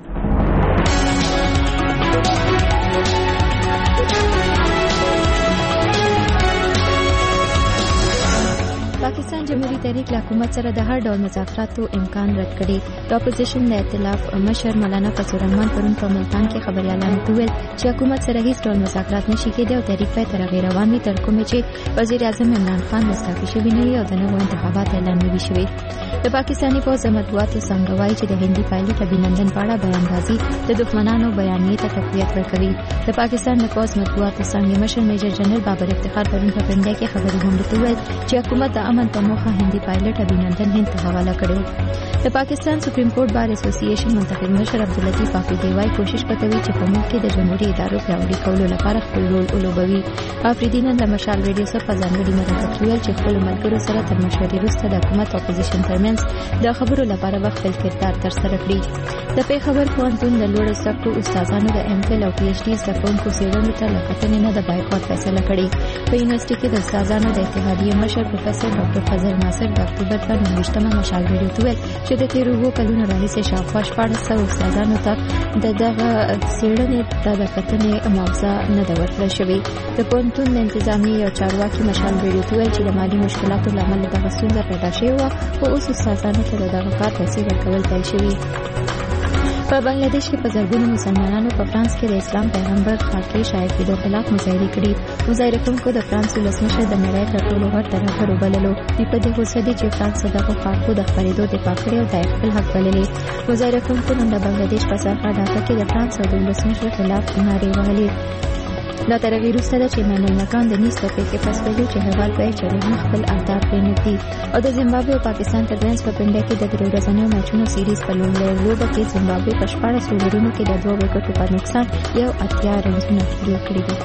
پاکستان جمهوریت تحریک له حکومت سره د هر ډول مذاکراتو امکان رد کړي. د اپوزیشن د ائتلاف مشر مولانا فضل الرحمن پرون په ملتان کې خبريالانو ته ویل چې حکومت سره هیڅ ډول مذاکرات نشي کېدای او تحریک په تر غیر روان وي تر کومه چې وزیر اعظم عمران خان مستعفي شوی نه او د نوو انتخابات اعلان نه شوی. د پاکستاني پوځ مطبوعاتو څنګه وایي چې د هندي پایلټ ابینندن په اړه بیانبازي د دښمنانو بیانیې ته تقویت ورکوي. د پاکستان د پوځ مطبوعاتو څنګه مشر میجر جنرال بابر افتخار پرون په پنده کې خبري هم ویل چې حکومت د امن په موخه هندي پایلټ ابینندن هند ته حواله کړو. د پاکستان سپریم کورټ بار اسوسییشن منتخب مشر عبداللطیف افریدی وايي کوشش وکوي چې په ملک کې د جمهوریت ادارو پیاوړي کولو لپاره خپل رول ولوبوي. افریدی نن د مشال ریډیو سره په ځانګړي مرکه کې ویل چې خپل ملګرو سره تر مشورې وروسته د حکومت او اپوزیشن ترمنځ د خبرو لپاره وخت خپل کردار ترسره کړی. د پیښور پوهنتون د لوړو سطحو استادانو د ام فل او پی ایچ ډي زده کوونکو څېړنو ته له کتنې نه د بایکاټ فیصله کړې. په یونیورسيټي کې د استادانو د اتحادیې مشر پروفیسر ډاکټر فضل ناصر د اکتوبر په 29مه مشال ریډیو ته ویل چې د تیرو 2 کلونو راهیسې شاوخوا 1400 استادانو ته دغه څېړنې ته د کتنې معاوضه نه ده ورکړل شوې. د پوهنتون د انتظامیې یو چارواکي مشال ریډیو ته ویل چې د مالي مشکلاتو له امله دغه ستونزه پیدا شوې وه خو اوس استادانو ته د دغه کار پیسې ورکول پیل شوي. په بنگلاديش کې په زرګونو مسلمانانو په فرانس کې د اسلام پیغمبر خاکې شایع کېدو خلاف مظاهرې کړې. مظاهره کوونکو د فرانس ولسمشر د نړۍ تر ټولو غټ ترهګر وبللو. دوی په دې غوسه دي چې فرانس دغه خاکو د خپرېدو دفاع کړې او د خپل حق بللې. مظاهره کوونکو نن د بنگلاديش په سرحد ډاکا کې د فرانس او د ولسمشر خلاف نارې وهلې. دا تر هغې وروسته ده چې ایمانوئل ماکرون د نیز په کې فصل ویلي چې هیواد باید جرمني خپل اهداف پرېنږدي. او د زیمبابوې او پاکستان ترمنځ په پنډه کې د 3 ورځنیو میچونو سیریز په لومړۍ لوبه کې زیمبابوې په 14 اوورونو کې د 2 وکټو په نقصان 80 رنزونه جوړ کړي دي.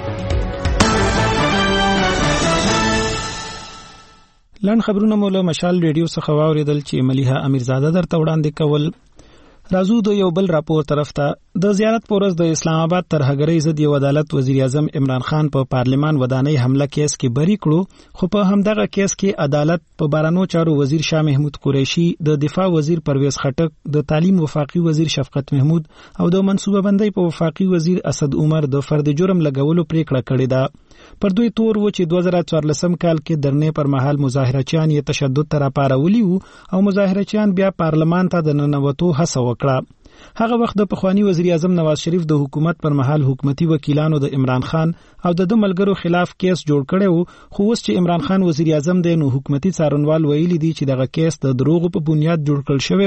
لنډ خبرونه مو له مشال ریډیو څخه واوریدل چې ملیحه امیرزاده درته وړاندې کول. رازو د یو بل راپور طرف ته. د زیارت پورز د اسلام آباد ترهګرۍ ضد یو عدالت وزیر اعظم عمران خان په پارلمان ودانۍ حمله کیس کې بری کړو خو په همدغه کیس کې عدالت په بارانو چارو وزیر شاه محمود قریشي د دفاع وزیر پرویز خټک د تعلیم وفاقي وزیر شفقت محمود او د منصوبه بندۍ په وفاقي وزیر اسد عمر د فرد جرم لګولو پریکړه کړې ده. پر دوی تور و چې 2014 کال کې درنې پر مهال مظاهرچیان یې تشدد تر پارولی وو او مظاهرچیان بیا پارلمان ته د ننوتو هڅه وکړه. هغه وخت د پخوانی وزیر اعظم نواز شریف د حکومت پر مهال حکومتي وکیلانو د عمران خان او د ملګرو خلاف کیس جوړ کړي وو خو اوس چې عمران خان وزیر اعظم دی نو حکومتي څارنوال ویلي دي چې دغه کیس د دروغو په بنیاد جوړ کړل شوی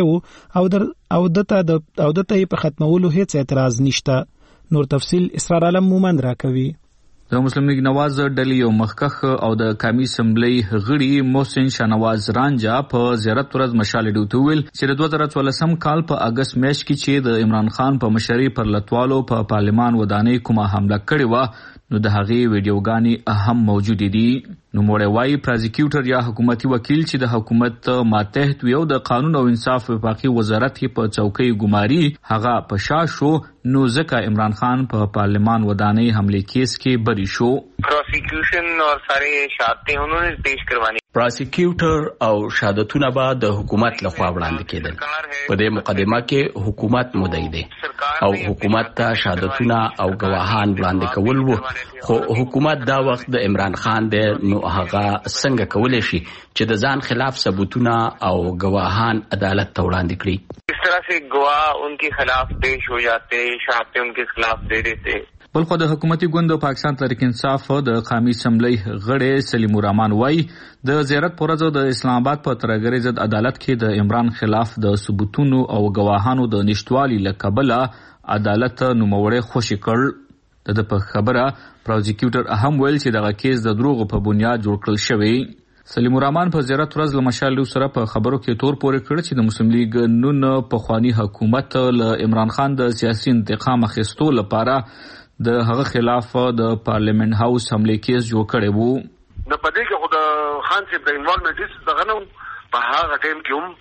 وو او دته په ختمولو هیڅ اعتراض نشته. نور تفصیل اسرار عالم مومند راکوي. د مسلم لیگ نواز ډلې یو مخکخ او د قومي اسمبلی غړي محسن شاهنواز رانجا په زیارت ورځ مشال ډیو ته ویل چې د 2014 کال په اگست میاشت کې چې د عمران خان په مشرۍ پر لټوالو په پارلمان ودانۍ کومه حمله کړې و نو د هغې ویډیوګانې هم موجود دي. نو موړی وايي پروزیکیوټر یا حکومتي وکیل چې د حکومت ماتحت وي او د قانون او انصاف وفاقي وزارت کې په چوکۍ ګماري هغه په شا شو نو ځکه عمران خان په پارلمان ودانۍ حمله کیس کې بری شو. پروسیکیوشن اور سارے شهادتیں انہوں نے پیش کروانی. پروسیکیوټر او شهادتونه به د حکومت لخوا وړاندې کېدل. په دې مقدمه کې حکومت مدعي دی او حکومت ته شهادتونه او گواهان وړاندې کول وو خو حکومت دا وخت د عمران خان دی نو هغه څنګه کولای شي چې د ځان خلاف ثبوتونه او گواهان عدالت ته وړاندې کړي. اس طرح سے گواہ ان کے خلاف پیش ہو جاتے شهادتیں ان کے خلاف دے دیتے. بلخو د حکومتي ګوند او پاکستان تحریک انصاف د قومي اسمبلی غړي سلیم الرحمن وای د زیارت پرځو د اسلام آباد په ترهګرۍ ضد عدالت کې د عمران خلاف د ثبوتونو او گواهانو د نشټوالي لکبله عدالت نوموړی خوشی کړ. د په خبره پروزیکیوټر اهم ویل چې دغه کیس د دروغ په بنیاد جوړ کړل شوی. سلیم الرحمن په زیارت ورځ له مشال سره په خبرو کې تور پورې کړ چې د مسلم لیگ نون په خوانی حکومت له عمران خان د سیاسي انتقام اخیستو لپاره د هغه خلاف د پارلیمنت هاوس حمله کیس جوړ کړی وو. د پدې کې خو د خان صاحب د انوالومنت هیڅ دغه نه په هغه ټیم کې هم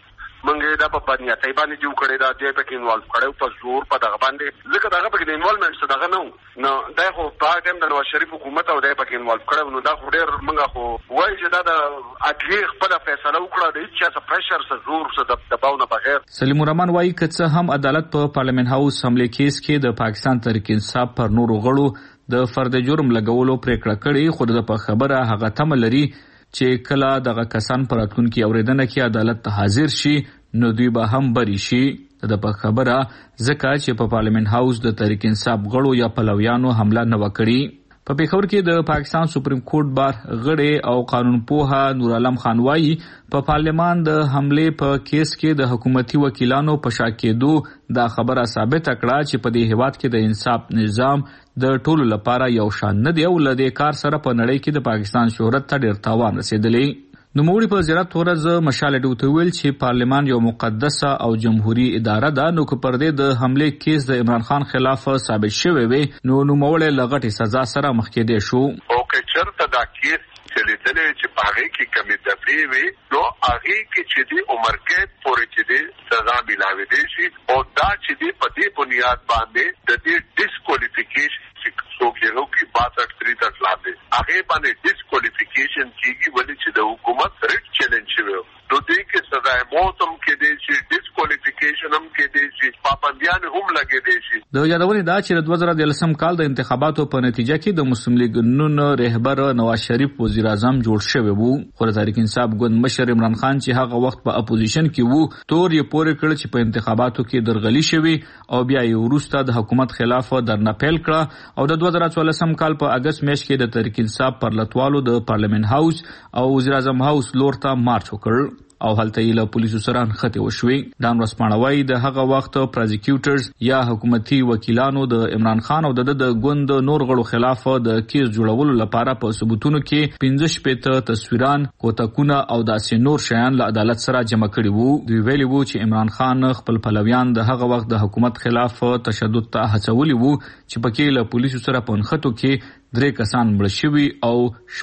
منګه دا په باندې باندې جوړ کړی دا دې پکې انوالو کړو په زور په دغه باندې ځکه دغه پکې انوالمنت څه دغه نو دا خو په ټیم د نواز شریف حکومت او دې پکې انوالو کړو نو دا خو ډېر منګه خو وایي چې دا د اټلی خپل فیصله وکړه د هیڅ څه پریشر څه زور څه دباو نه بغیر. سلیم الرحمن وایي که هم عدالت په پارلیمنت هاوس حمله کیس کې د پاکستان تحریک انصاف پر نورو غړو د فرد جرم لګولو پریکړه کړې خو د په خبره هغه تم لري چې کله دغه کسان پر اتونکو اوریدنه کې عدالت ته حاضر شي نو دوی به هم بری شي. د په خبره ځکه چې په پارلیمنت هاوس د تحریک انصاف غړو یا پلویانو حمله نه وکړي. په پیښور کې د پاکستان سپریم کورټ بار غړي او قانون پوها نور عالم خان وایي په پارلمان د حمله په کیس کې د حکومتي وکیلانو په شا کېدو دا خبره ثابت کړه چې په دې هیواد کې د انصاف نظام د ټولو لپاره یو شان نه دی او لدې کار سره په نړۍ کې د پاکستان شهرت ته ډېر تاوان رسیدلی. نوموړي په زیارت ورځ مشال ډوته ویل چې پارلمان یو مقدسه او جمهوریت اداره ده نو که پر دې د حمله کیس د عمران خان خلاف ثابت شوی وي نو نوموړي لغټي سزا سره مخ کېدې شو. او که چرته دا کیس چلیدلې چې پاغې کې کمی دفعې وي نو هغه کې چې دی عمر کې پورې چې دی سزا ملاوي دي شي او دا چې دی په دې بنیاد باندې د دې ډیسکوالیفیکیشن څوکیږي کی 62 لاندې هغه باندې ډیسکوالیفیکیشن کیږي ولې چې د حکومت ریټ چیلنج شوی نو دې کې سزا موت هم کې دي شي ډیسکوالیفیکیشن هم کې دي شي پابندیان هم لګې دي شي. د یادونې دا چې 2013 کال د انتخاباتو په نتیجه کې د مسلم لیگ نون رهبر نواز شریف وزیر اعظم جوړ شوی وو خو تحریک انصاف ګوند مشر عمران خان چې هغه وخت په اپوزیشن کې وو تور یې پورې کړ چې په انتخاباتو کې درغلي شوی او بیا یې وروسته د حکومت خلاف درنه پیل کړه او د 2014 کال په اگست میاشت کې د تحریک انصاف پر لټوالو د پارلیمنت هاوس او وزیر اعظم هاوس لور ته مارچ وکړ او هلته یې له پولیسو سره نښتې وشوې. ډان ورځپاڼه د هغه وخت پروزیکیوټرز یا حکومتي وکیلانو د عمران خان او د ګوند نور غړو خلاف د کیس جوړولو لپاره په ثبوتونو کې 15 تصویران کوتکونه او داسې نور شیان له عدالت سره جمع کړي وو. دوی ویلي وو چې عمران خان خپل پلویان د هغه وخت د حکومت خلاف تشدد ته هڅولي وو چې پکې له پولیسو سره په نښتو کې 3 کسان مړه شوي او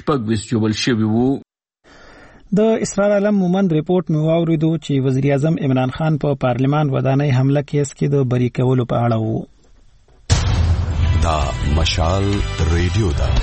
26 جوړل شوي وو. د اسرار عالم مومند ریپورت مې واوریدو چې وزیر اعظم عمران خان په پارلمان ودانۍ حمله کیس کې د بری کولو په اړه وو. دا مشال ریډیو دا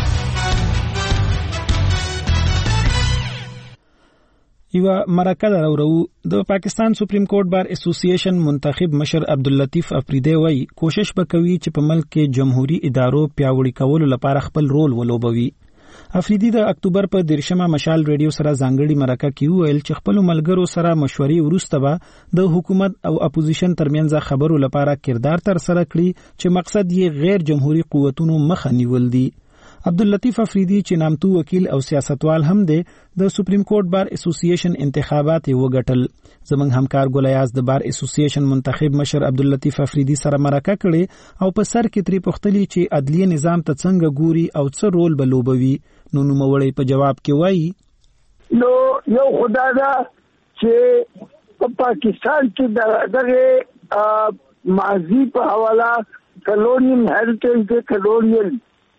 یو مرکه راوړو. د پاکستان سپریم کورټ بار اسوسییشن منتخب مشر عبداللطیف افریدی وایي کوشش وکوي چې په ملک کې جمهوریت ادارو پیاوړي کولو لپاره خپل رول ولوبوي. افریدی د اکتوبر په 13 مشال ریډیو سره ځانګړي مرکه کې ویل چې خپل ملګرو سره مشورې وروسته به د حکومت او اپوزیشن ترمنځ خبرو لپاره کردار تر سره کړي چې مقصد یې غیر جمهوریت قوتونو مخه نیول دي. عبداللطیف افریدی چې نامتو وکیل او سیاستوال هم دی د سپریم کورټ بار اسوسییشن انتخابات وګټل. زمنګ همکار ګولیاز د بار اسوسییشن منتخب مشر عبداللطیف افریدی سره مرکه کړي او په سر کې تری پختلی چې عدلیه نظام ته څنګه ګوري او څه رول بلوبوي. نو نوموړی په جواب کې وایي نو یو خدا دا چې په پاکستان کې دغه ماضی په حواله کلونیل هریټیج د کلونیل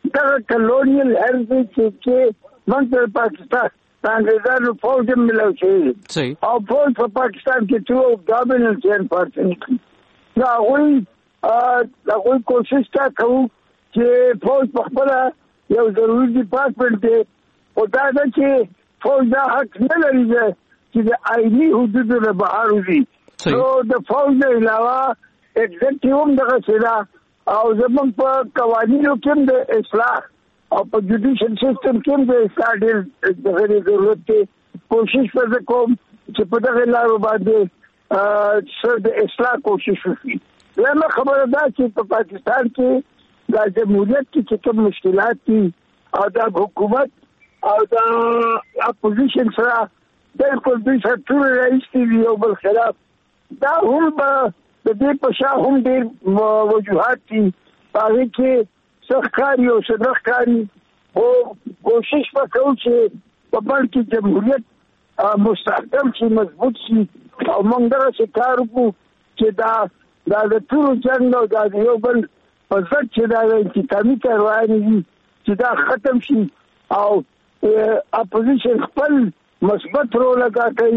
هریټیج چې منځ پاکستان انګریزانو فوج ملو شي او فوج په پاکستان کې ټول ډومیننس 10% دا هغوی کوشش تا کوي چې فوج په خپل یو ضروري ډپارټمنټ دی او دا ده چې فوج دا حق نه لري چې د آئیني حدودو نه بهر وځي نو د فوج نه علاوه ایگزیکټیو هم دغه څه ده او زموږ په قوانینو کې هم د اصلاح او په جوډیشل سیستم کې هم د اصلاح ډېر دغه ضرورت دی. کوشش به کوم چې په دغه لارو باندې سر د اصلاح کوشش وکړي. لمه خبره ده چې په پاکستان کې دا جمهوریت کې کوم مشکلات دي او دا حکومت او دا اپوزیشن سره بالکل دوی سره ټول رئیس دی او بل خلاف دا هم د دې په شا هم ډېر وجوهات دي هغه کې سرکاري او صدرکاري او کوشش وکړو چې په بل کې جمهوریت مستحکم شي مضبوط شي او موږ دا کار وکړو چې دا د ټول جنګ او دا یو بل په ځکه چې دا انتقامي کارواني دي چې دا ختم شي او اپوزیشن خپل مثبت رول ادا کوي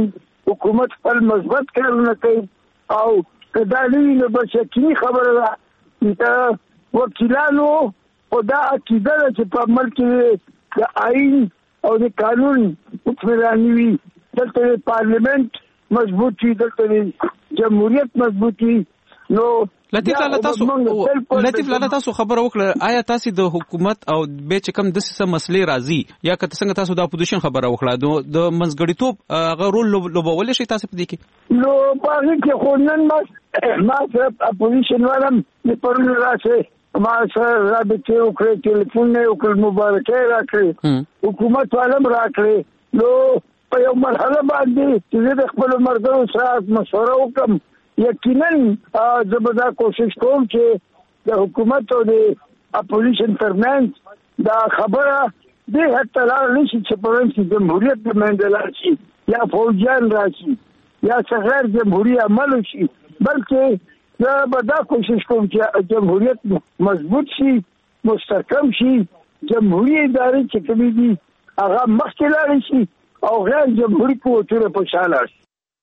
حکومت خپل مثبت کارونه کوي او کدالي نو بس یقیني خبره ده چې وکیلانو خدا عقیده چې په عمل کې د آئین او د قانون حکمرانی وي دلته پارلیمنت مضبوط وي دلته جمهوریت مضبوط وي نو لطیف لاله تاسو خبره وکړه آیا تاسو د حکومت او به چې کوم د سیسه مسلې راځي یا که څنګه تاسو د اپوزیشن خبره وکړه د منځګړیتوب هغه رول لوبول شي تاسو په دې کې نو باندې کې خو نن ما سره اپوزیشن ولم نه پرون راځي ما سره رابطه وکړه ټلیفون نه وکړ مبارکه راکړه حکومت ولم راکړه نو په یو مرحله باندې چې د خپل مرګو سره مشوره وکم یقینا زبردا کوشش کوم چې د حکومت او د اپوزیشن ترمنځ دا خبره د هټه لارې چې په رنګ جمهوریت د منځ شي یا فوجان راشي یا څنګه جمهوریت عمل شي بلکې زبردا کوشش کوم چې جمهوریت مضبوط شي مستحکم شي جمهوریت ادارې چې کوي دي هغه مخکې لاړ شي او غیر جمهوریت قوتونه په شان شي.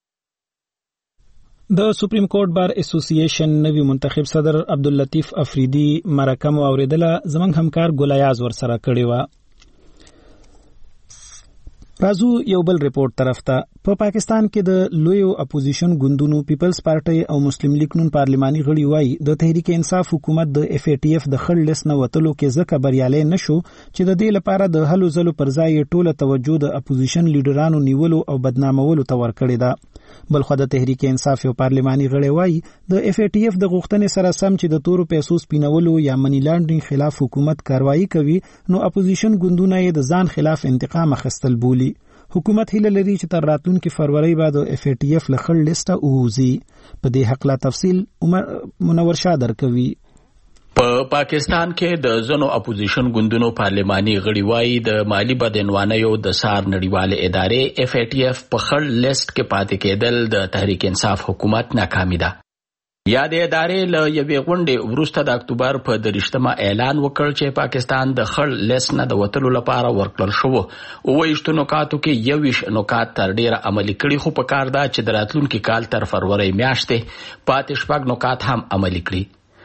د سپریم کورټ بار اسوسییشن نوی منتخب صدر عبداللطیف افریدی مرکه مو اوریدله زمنګ همکار ګولیاز ور سره کړی و. رازو یو بل ریپورت طرف ته په پاکستان کې د لویو اپوزیشن ګوندونو پیپلز پارټي او مسلم لیگ نون پارلماني غړي وایي د تحریک انصاف حکومت د اف ای ټی اف د خړ لیست نه وتلو کې ځکه بریالي نشو چې د دې لپاره د هلو ځلو پر ځای ټوله توجه د اپوزیشن لیډرانو نیولو او بدنامولو ته ورکړې ده. بلخو د تحریک انصاف یو پارلماني غړي وایي د اف ای ټی اف د غوښتنې سره سم چې د تورو پیسو سپینولو یا منی لانډرینګ خلاف حکومت کاروایی کوي نو اپوزیشن ګوندونه یې د ځان خلاف انتقام اخیستل بولي. حکومت هیله لري چې تر راتلونکي فروری بعد اف ای ټی اف له خړ لیسته ووځي. په دې حق لا تفصیل منور شاه درکوي. په پاکستان کې د ځنو اپوزیشن ګوندونو پارلماني غړي وایي د مالی بدعنوانیو د سار نړیواله ادارې اف ای ټی اف په خړ لیست کې پاتې کېدل د تحریک انصاف حکومت ناکامي ده. یا د ادارې له یوې غونډې وروسته د اکتوبر په 30 اعلان وکړ چې پاکستان د خړ لیست نه د وتلو لپاره ورکړل شو. 28 نکاتو کې 21 نکات تر ډیره عملي کړي خو په کار ده چې د راتلونکي کال تر فروری میاشتې پاتې شپږ نکات هم عملي کړي.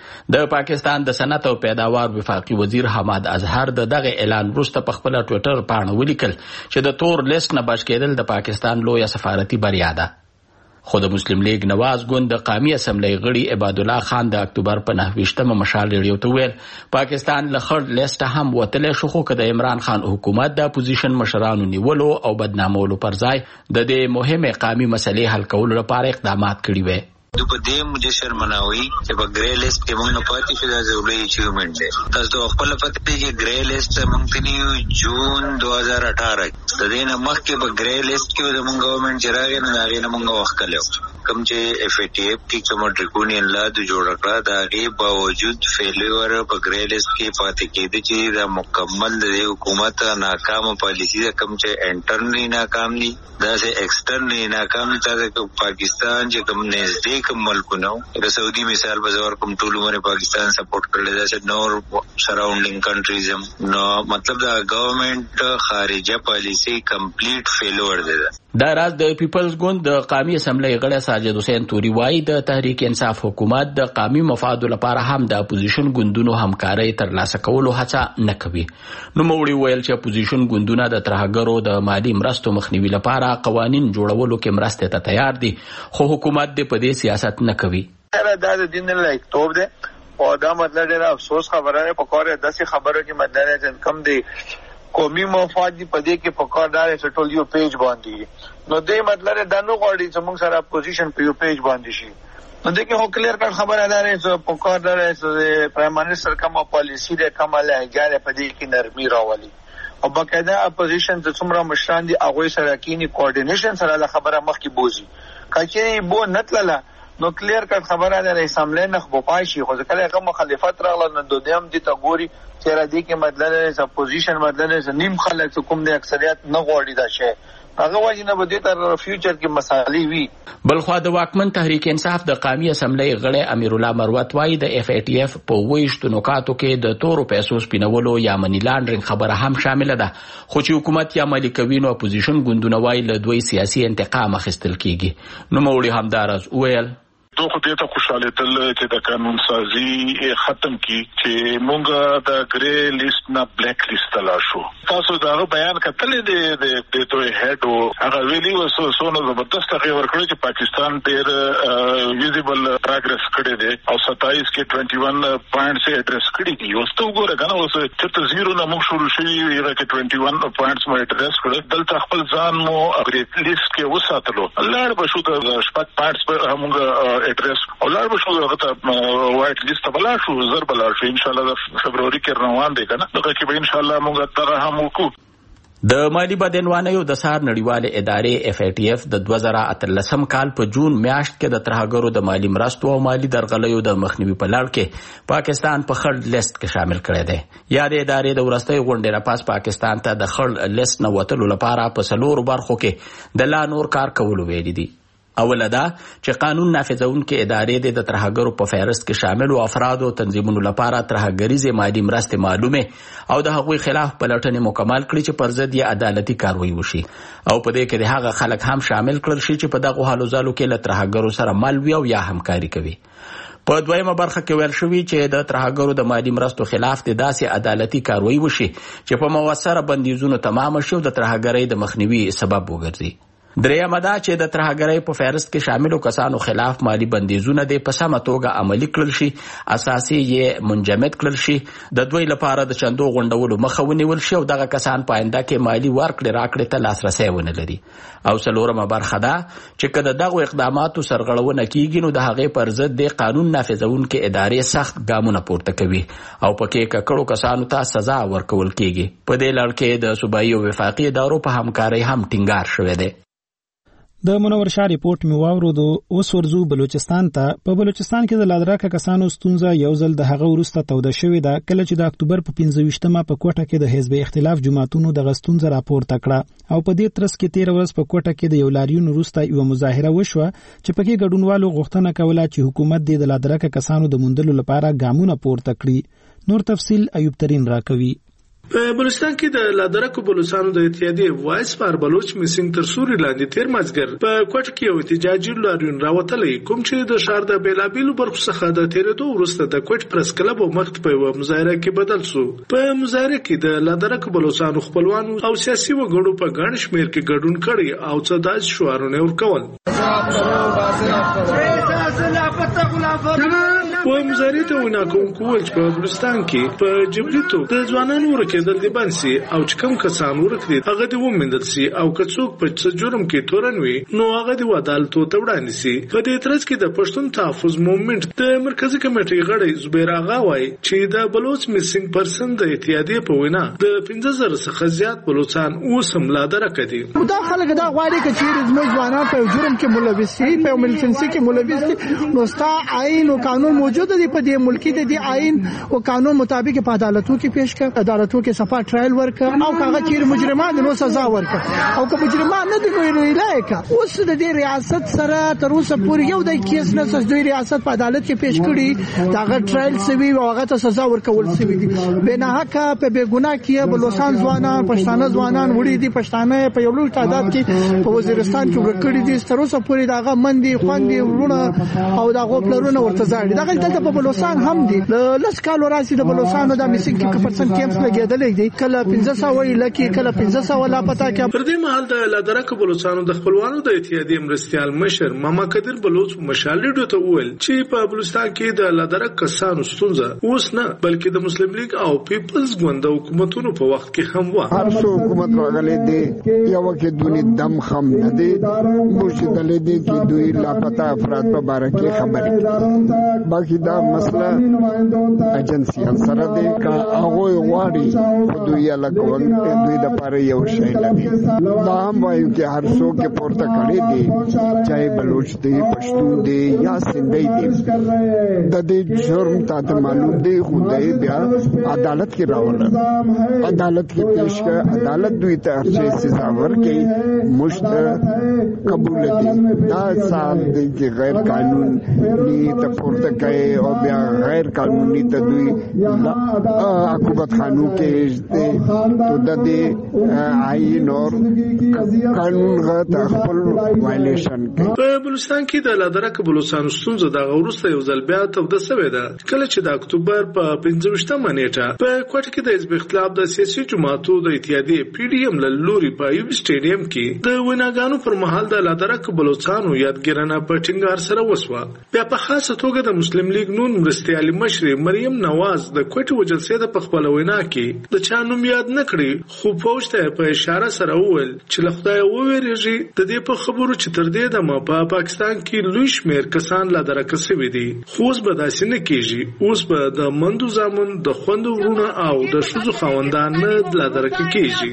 د پاکستان د صنعت او پیداوار وفاقي وزیر حماد اظهر دغه اعلان وروسته په خپل ټوئیټر باندې ولیکل چې د تور لیست نه بچ کېدل د پاکستان لویه سفارتي بریا ده. خو د مسلم لیگ نواز ګوند د قومي اسمبلی غړي عباد الله خان د اکتوبر په 9 مشال ریډیو ته ویل پاکستان له خړ لیست هم وتلې شو خو د عمران خان حکومت د اپوزیشن مشرانو نیولو او بدنامولو پر ځای د دې مهمه قومي مسلې حل کولو لپاره اقدامات کړي وي. دو په دې مجھے شرمناوي چې په ګری لیست کې موږ نه پاتې شو دا ضروري اچیومنت دی. تاسو خپل پته دی چې ګری لیست موږ تنیو جون 2018 د دې نه مخکې په ګری لیست کې د موږ ګورنمنت چراغ نه هغه نه موږ وخت کړو کوم چې اف ای ټی اف کې کوم ډریکونین لا د جوړ کړه دا غي باوجود فیلور په ګری لیست کې پاتې کېد چې دا مکمل د حکومت ناکام پالیسی دا کوم چې انټرنلی ناکام دي دا سه ایکسټرنلی ناکام دي. پاکستان چې کوم نږدې کوم ملکونه د سعودي مثال په زور کوم ټول عمر پاکستان سپورټ کړل دا چې نور سراوندینګ کنټریز هم نو مطلب دا گورنمنت خارجه پالیسی کمپلیټ فیلور دی. دا راز د پیپلز ګوند د قومي اسمبلی غړی ساجد حسین توري وایي د تحریک انصاف حکومت د قومي مفادو لپاره هم د اپوزیشن ګوندونو همکاري ترلاسه کولو هڅه نه کوي. نو موړي ویل چې اپوزیشن ګوندونه د ترهګرو د مالی مرستو مخنیوي لپاره قوانین جوړولو کې مرسته ته تیار دي خو حکومت د په دې سیاست نه کوي. دا د دین له اکتوبر ده او دا مطلب ډېر افسوس خبره ده. په کار داسې خبره کې مدنه انکم دی قومي مفاد دی پدې کې پکاردار سټول یو پیج باندې نو دې مطلب دا نو غواړي چې موږ سره اپوزیشن په یو پیج باندې شي. نو دې کې هو کلیر کټ خبره ده چې پکاردار چې پرایم منسٹر کومه پالیسی ده کومه لهجه پدې کې نرمي راولي او باقاعده اپوزیشن چې څومره مشران دي هغه سره کینی کوارډینیشن سره خبره مخکې بوزي کچې بو نتلله نو کلیر کټ خبره ده اسمبلی نه خو پای شي خو کله کوم مخالفت راغله نو د دیم دي ته ګوري چې را دي کې مطلب اپوزیشن مطلب نیم خلک کوم د اکثریت نه غوړي دا شي هغه وایي نه به تر فیوچر کې مسالې وي. بلخوا د واکمن تحریک انصاف د قومي اسمبلی غړی امیر الله مروت وایي د اف ای ټی اف په 28 نکاتو کې د تورو پیسو سپینولو یا منی لانډرینګ خبره هم شامل ده، خو چې حکومت یا مالی کوین او اپوزیشن ګوندونه وایي له دوی سیاسي انتقام اخیستل کیږي. نو مولوی همدارز ویل تو خو دې ته خوشاله تل چې د قانون سازي ختم کی چې مونږ د ګری لیست نه بلیک لیست لا شو. تاسو دا بیان کتلې د دوی هډ او هغه ویلي وسو سونه زبردست هغه ورکړي چې پاکستان ډېر ویزیبل پروګرس کړی دی او 27 کې 21 پوینټس اډریس کړی دي. اوس ته وګوره کنه اوس چې زیرو نه موږ شروع شوی یو کې 21 پوینټس مو اډریس کړل، دلته خپل ځان مو هغه لیست کې وساتلو. الله به شو د شپږ پارټس په موږ اډریس اولاد به شو دغه وایټ لیست بلا شو زر بلا شو ان شاء الله د فبروري کې روان دي کنه دغه کې به ان شاء الله موږ دغه هم وکړو. د مالی بدنوانیو د سار نړیواله ادارې اف ای ټی اف د 2013 کال په جون میاشت کې د ترهګرو د مالی مرستو او مالی درغلیو د مخنیوي په لړ کې پاکستان په خړ لیست کې شامل کړی دی. یا د ادارې د ورستۍ غونډې نه پاس پاکستان ته د خړ لیست نه وتلو لپاره په څلورو برخو کې د لا نور کار کولو ویلي دي. اوله دا چې قانون نافذونکې ادارې د ترهګرو په فهرست کې شامل افراد او تنظیمونو لپاره ترهګریزې مالي مرستې معلومه او د هغوی خلاف پلټنې مکمل کړي چې پر ضد یې عدالتي کاروایی وشي او په دې کې د هغه خلک هم شامل کړل شي چې په دغه حالو ځالو کې له ترهګرو سره مل وي او یا همکاري کوي. په دویمه برخه کې ویل شوی چې د ترهګرو د مالي مرستو خلاف د داسې عدالتي کاروایی وشي چې په موثره بندیزونو تمام شي او د ترهګرۍ د مخنیوي سبب وګرځي. درېمه دا چې د ترهګرۍ په فهرست کې شاملو کسانو خلاف مالی بندیزونه د په سمه توګه عملي کړل شي، اساسي یې منجمد کړل شي، د دوی لپاره د چندو غونډولو مخه ونیول شي او دغه کسان په آینده کې مالی ورکړې راکړې ته لاسرسی ونه لري. او څلورمه برخه دا چې که د دغو اقداماتو سرغړونه کیږي نو د هغې پر ضد د قانون نافذونکې ادارې سخت ګامونه پورته کوي او پکې ککړو کسانو ته سزا ورکول کیږي. په دې لړ کې د صوبایي او وفاقي ادارو په همکارۍ هم ټینګار شوی دی. د منور شاه ریپورت می واورودو. اوس ورځو بلوچستان ته. په بلوچستان کې د لادراکه کسانو ستونزه یو ځل د هغه وروسته توده شوې ده کله چې د اکتوبر په 15مه په کوټه کې د حزب اختلاف جماعتونو د غستونزه راپورته کړه او په دې ترڅ کې 13 ورځې په کوټه کې د یو لاریون وروسته یو مظاهره وشوه چې پکې ګډونوالو غوښتنه کوله چې حکومت د لادراکه کسانو د موندلو لپاره ګامونه پورته کړي. نور تفصیل ایوب ترین راکوي. په بلوچستان کې د لادرکو بلوچستانو د اتحادیې وایس فار بلوچ میسنګ تر سوري لاندې تیر مازګر په کوټ کې یو احتجاجي لاریون راوتلی کوم چې د شهر د بیلابیلو برخو څخه د تیرېدو وروسته د کوټ پرس کلب او مخت په مظاهره کې بدل شو. په مظاهره کې د لادرکو بلوچستانو خپلوانو او سیاسي وګړو په ګڼ شمېر کې ګډون کړي او څه داس شعارونه ورکول. په مظاهره ته وینا کوونکو ویل چې په بلوچستان کې په جبلیتو د ځوانانو ورکېدل دي بنسي او چې کوم کسان ورکړي هغه د ومندل سي او که څوک په څه جرم کې تورن وي نو هغه د عدالت ته وړاندې سي. په دې ترڅ کې د پښتون تحفظ موومېنټ د مرکزی کمیټې غړی زبیر آغا وایي چې د بلوچ میسنګ پرسن د اتحادیې په وینا د 15000 څخه زیات بلوچستان اوس هم لادرکه دي. دا خلک دا غواړي چې زموږ ځوانان په جرم کې ملوث شي، په ملچنسي کې ملوث دي، نو ستا آئین او قانون موجود دی په دې ملک کې د آئین او قانون مطابق په عدالتو کې پیش کړ، عدالتو کې صفه ټرایل ورکړ او هغه چې مجرمان نو سزا ورکړ او که مجرمان نه دي نو لایقه. اوس د دې ریاست سره تر اوسه پورې یو د کیس نه چې دوی ریاست په عدالت کې پیش کړي دا ټرایل سوي او هغه ته سزا ورکول سوي دي. بنا حق په بے ګناه کې بلوچستان ځوانان پښتانه ځوانان وړي دي، پښتانه په یو لوی تعداد کې په وزیرستان کې ورکړي دي. تر اوسه پورې داغه مندي خوندي ورونه او داغه پلرونه ورته ځاړي. دغه دلته په بلوچستان هم دي لس کال راځي د بلوچستان د میسنګ کې پرسنټ کیمپس لګیدل دي، کله 1500 لکه کله 1500 لا پتا کې. پر دې مهال د لادرکو بلوچستانو د خپلوانو د اتحادیې مرستيال مشر ماما قدر بلوچ مشالډو ته وویل چې په بلوچستان کې د لادرک کسانو ستونزه اوس نه بلکې د مسلم لیگ او پیپلز ګوند حکومتونو په وخت کې هم و. هر څو حکومت راغلي دي یو کې دونی دم خم نه دي مرشد لیدي کې دوی لا پتا افراد په باره کې خبرې خوخي دا مسله ایجنسیان سره دی کا هغه غواړي دوی لکه دوی د پاره یو شی لري دا هم وایو چې هر څوک پورته کړی دی چاہے بلوچ دی پښتون دی یا سندھی دی د دې جرم ته معلوم دی خدای بیا عدالت کې راوړل عدالت کې پیش کړ عدالت دوی ته هر څه سزا ورکړي مشت قبول دي دا سال دی چې غیر قانوني ته پورته کوي او بیا غیر قانوني ته دوی عقوبت خانو کې ته د دې آئین او قانون غته خپل وایلیشن کوي. په بلوچستان کې د لادرک بلوچستان ستونزه د غورسته یو ځل بیا تبدیل شوې ده کله چې د اکتوبر په 15مه نیټه په کوټه کې د حزب اختلاف د سیاسي جماعتونو د اتحادیې پی ډی ایم له لوري په ایوب سټیډیم کې د ویناګانو پر مهال د لادرک بلوچستانو یادګارنه په ټینګار سره وسوه. بیا په خاصه توګه د مسلم لیگ نون مرستیالي مشر مریم نواز د کوټه وجلسې د خپل وینا کې د چا نوم یاد نه کړی خو پوښتنه په اشاره سره وویل چې له خدای وویریږي د دې په خبرو چې تر دې دمه په پاکستان کې لوی شمېر کسان لا درکه شوي دي خو اوس به داسې نه کېږي اوس به د مندو زامن د خوندو ورونه او د ښځو خاوندان نه لا درکه کېږي.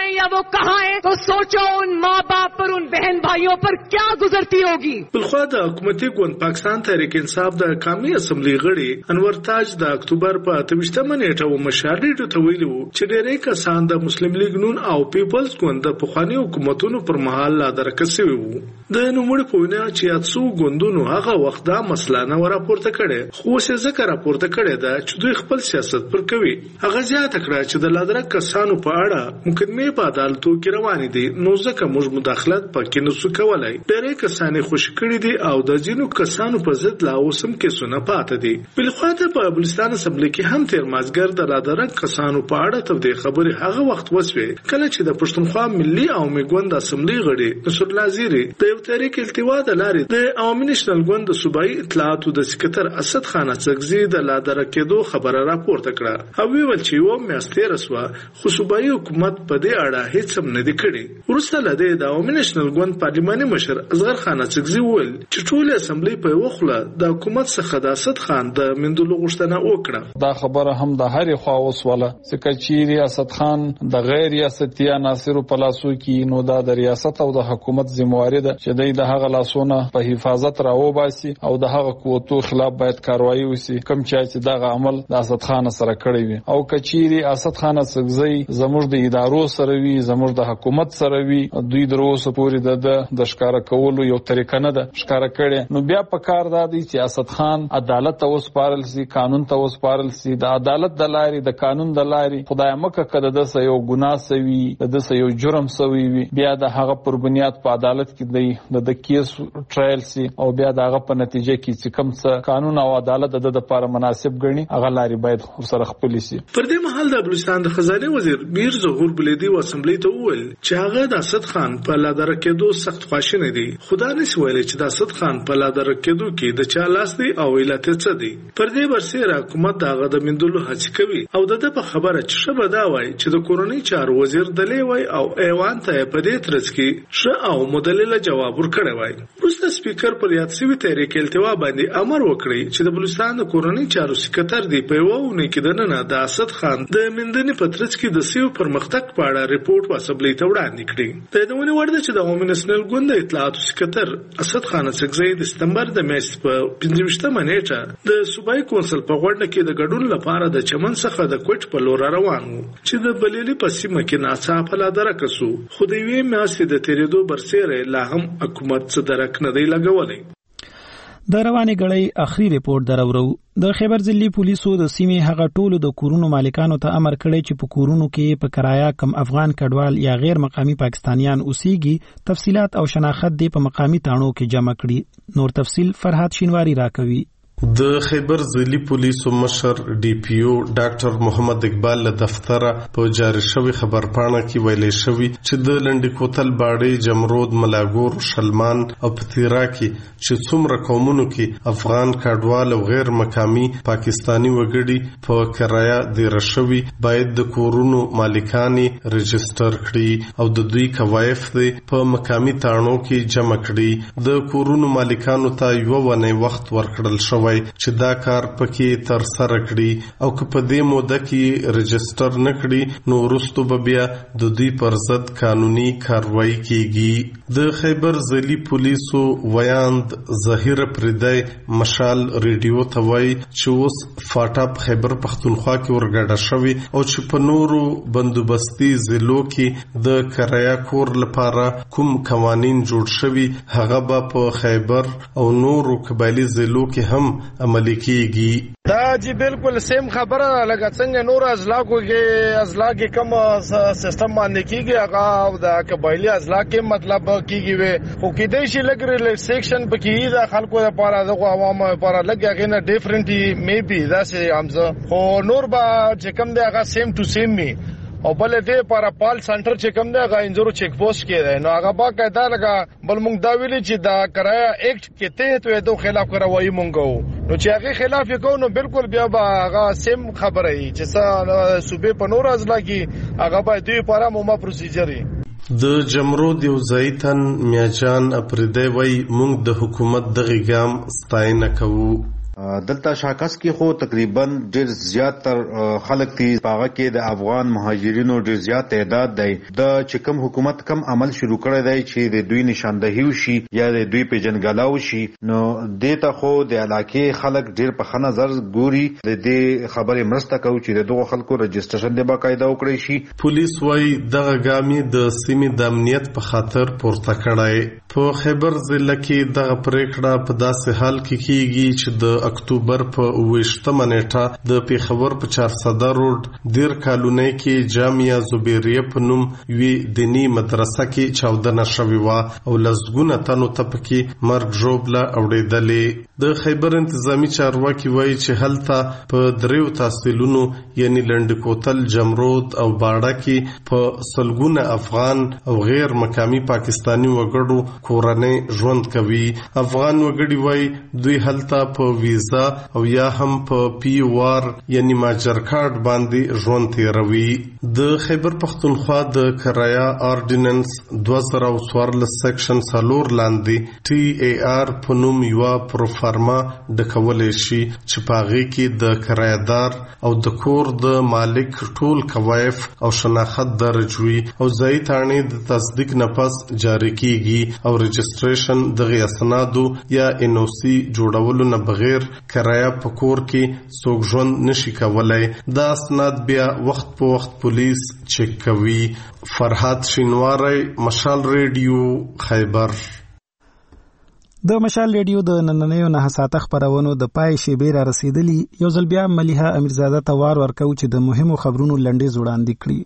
بلخوا د حکومتي ګوند پاکستان تحریک انصاف د قومي اسمبلی غړي انور تاج د اکتوبر په 28مه نیټه و مشارډ ته ویلو چې ډېرې کسان د مسلم لیگ نون او پیپلز ګوند د پخوانی حکومتونو پر مهال لا درکه شوي وو. د نوموړي په وینا چې اتسو ګوندونو هغه وخت دا مسله نه راپورته کړي خو څه ذکر راپورته کړي دا چې دوی خپل سیاست پر کوي. هغه زیاته کړه چې د لادرک کسانو په اړه مقدمه په عدالتو کې روانې دي نو ځکه موږ مداخلت پکې نشو کولای. ډېرې کسان خوش کړي دي او د ځینو کسانو په ضد لا اوسم کې سونه پاتې دي. بلخوا په بلوچستان اسمبلی کې هم تیر مازګر د لادرک کسانو په اړه تبدیل خبرې هغه وخت وسوي کله چې د پښتونخوا ملي او میګوند اسمبلی غړي نصر الله زیری د یو تحریک التوا د لارې د عوامي نېشنل ګوند د صوبایي اطلاعاتو د سکرټر اسد خان اڅکزي د لادرک کېدو خبره راپورته کړه او ویل چې یو میاشت تیر شوه خو صوبایي حکومت په دې اړه هیڅ هم نه دی کړی. وروسته له دې د عوامي نېشنل ګوند پارلماني مشر اصغر خان اڅکزي وویل چې ټول اسمبلی په وخله د حکومت څخه د اسد خان د مندلو غوښتنه وکړه. دا خبره هم د هرې خوا وسوله چې کچيري اسد خان د غیر ریاستي عناصرو په لاسو کې نو دا د ریاست او د حکومت ذمہواری ده چې د هغه لاسونه په حفاظت راوباسي او د هغه قوتو خلاف باید کاروایی وشي کوم چې دغه عمل د اسد خان سره کړی وي او کچيري اسد خان اڅکزي زموږ د ادارو سره وي زموږ د حکومت سره وي دوی دروسه پوری د ښکارا کولو یو طریقه نه ده ښکارا کړي نو بیا په کار دادی چې اسد خان عدالت ته وسپارل سي قانون ته وسپارل سي د عدالت د لارې د قانون د لارې خدای مکه کده د یو ګناه سوي د یو جرم سوي وي بیا د هغه پر بنیاد په عدالت کې د کیس ټرایل سي او بیا دغه په نتیجه کې چې کوم څه قانون او عدالت د لپاره مناسب ګڼي هغه لارې باید سره خپل سي. پر دې مهال د بلوچستان د خزانه وزیر میر ظهور بلیدي و اسمبلی ته وویل چې هغه د اسد خان په لادر کېدو سخت خواشینه دي خدا نس ویل چې د اسد خان په لادر کېدو کې د چا لاس دی او علت څه دی. پر دې برسره حکومت دغه د مندلو هڅه کوي او د په خبره چې شبه دا وای چې د کورونی چارو وزیر دلی وای او ایوان ته په دې ترڅ کې ش او مدلل جواب ورکړی وای. وروسته سپیکر پر یاد سوي تحریک التوا باندې امر وکړي چې د بلوچستان د کورونی چارو سکرټر دی په وونه کې دنه د اسد خان د مندنی په ترڅ کې د سیو پرمختګ په اړه ریپورت واسبلې ته وړاندې کړي. د دونه ورده چې د عوامي نېشنل ګوند اطلاعاتو سکرټر اسد خان اڅکزي د سپتمبر د میاشتې په 15مه نیټه د صوبایي کونسل په غونډه کې د ګډون لپاره د چمن څخه د کوټ په لور روان وو چې د بلیلي په سیمه کې ناڅاپه لا درکسو خو د وی میاشتې د تیریدو برسره لا هم حکومت څه درک نه دی لګولې. د روانې غړې اخري ریپورت درورو د خیبر ضلعي پولیسو د سیمې هغه ټولو د کورونو مالکانو ته امر کړی چې په کورونو کې په کرایا کم افغان کډوال یا غیر مقامی پاکستانیان اوسېږي تفصيلات او شناخت دې په مقامی تاڼو کې جمع کړي. نور تفصيل فرحات شینواری راکوي. د خیبر ضلعي پولیسو مشر ډي پی او ډاکټر محمد اقبال له دفتره په جاری شوی خبرپاڼه کې ویلي شوی چې د لنډی کوتل باړې جمرود ملاګور شلمان او پتیرا کې چې څومره قومونو کې افغان کډوال او غیر مقامی پاکستانی وګړي په کرایا دی رشوي باید د کورونو مالکانی رجستر کړي او د دوی کوایف په مقامی تاڼو کې جمع کړي. د کورونو مالکانو ته یو ونه وخت ورکړل شو شوی چې دا کار پکې تر سره کړي او که په دې موده کې رجستر نه کړي نو وروسته به بیا د دوی پر ضد قانوني کاروایی کیږي. د خیبر ضلعي پولیسو ویاند ظهیر پردی مشال ریډیو ته وایي چې اوس فاټا په خیبر پختونخوا کې ورګډه شوی او چې په نورو بندوبستي ضلعو کې د کرایه کور لپاره کوم قوانین جوړ شوي هغه به په خیبر او نورو قبایلي ضلعو کې هم عملي کیږي. دا جی بالکل سیم خبره لکه څنګه نور ازلاقو کې کوم سیستم باندې کیږي هغه د قبایلی ازلاق کې مطلب کیږي وي خو کېدای شي لګ ریلیکسیشن پکې د خلکو لپاره د عوامو لپاره لګي نه ډیفرنټلی میبي دا سي امزه خو نور با چې کوم دی هغه سیم ټو سیم می او بل دې لپاره پال سنټر چې کوم دی هغه انځورو چیک پوسټ کې دی نو هغه با قاعده لګا بل موږ دا ویلي چې دا کرایه ایکټ کې ته ته د خلاف کاروایی مونږ نو چې هغه خلاف وکړو نو بالکل بیا به هغه سیم خبره ای چې څه صوبې په نور ازلا کې هغه به دوی لپاره موما پروسیجر ای. د جمرود یو ځایتن میاجان اپریدی وای مونږ د حکومت دغه ګام ستاینه کوو. دلته شاکس کې خو تقریبا ډیر زیات تر خلک دي پاغه کې د افغان مهاجرینو ډیر زیات تعداد دی د چکم حکومت کم عمل شروع کړی دی چې د دوی نشاندهي وشي یا د دوی په جنګالاو شي نو دته خو د علاقې خلک ډیر په خنه نظر ګوري د دې خبرې مرسته کوي چې د دوه خلکو رجسټریشن د باقاعده وکړي شي. پولیس وايي دغه ګامي د سیمې د امنیت په خاطر پورته کړای. په خیبر ضلع کې دغه پریکړه په داسې حال کې کیږي چې د اکتوبر په 28مه نیټه د پیښور په 400 روډ دیر کالونی کې جامعه زبیریه په نوم یوې دینی مدرسه کې چاودنه شوې وه او لسګونه تنو ته پکې مرګ ژوبله اوړېدلې. د خیبر انتظامی چارواکي وایي چې هلته په دریو تحصیلونو یعنی لنډکوتل، جمرود او باړه کې په سلګونه افغان او غیر مقامی پاکستانی وګړو کورنۍ ژوند کوي. افغان وګړي وایي دوی هلته په ویزا او یا هم په پی وار یعنی ماجر کارت باندې ژوند تیروي. د خیبر پختونخوا د کرایه آرډیننس 2014 سیکشن 4 لاندې ټي ای آر په نوم یو پروفارما د کولې شي چې پاغي کې د کرایدار او د کور د مالک ټول کوایف او شناخت درج وي او ځای تانې د تصدیق نه پس جاری کیږي او رجسټریشن د اسنادو یا ان او سی جوړولو نه بغیر کرایه په کور کې څوک ژوند نشي کولای. دا اسناد بیا وخت په وخت پولیس چک کوي. فرحات شینواری، مشال ریډیو، خیبر. د مشال ریډیو د نننیو 9 ساعته خبرونو د پای شیبه را رسیدلی. یو ځل بیا ملیحه امیرزاده ته وار ورکو چې د مهمو خبرونو لنډیز وړاندې کړي.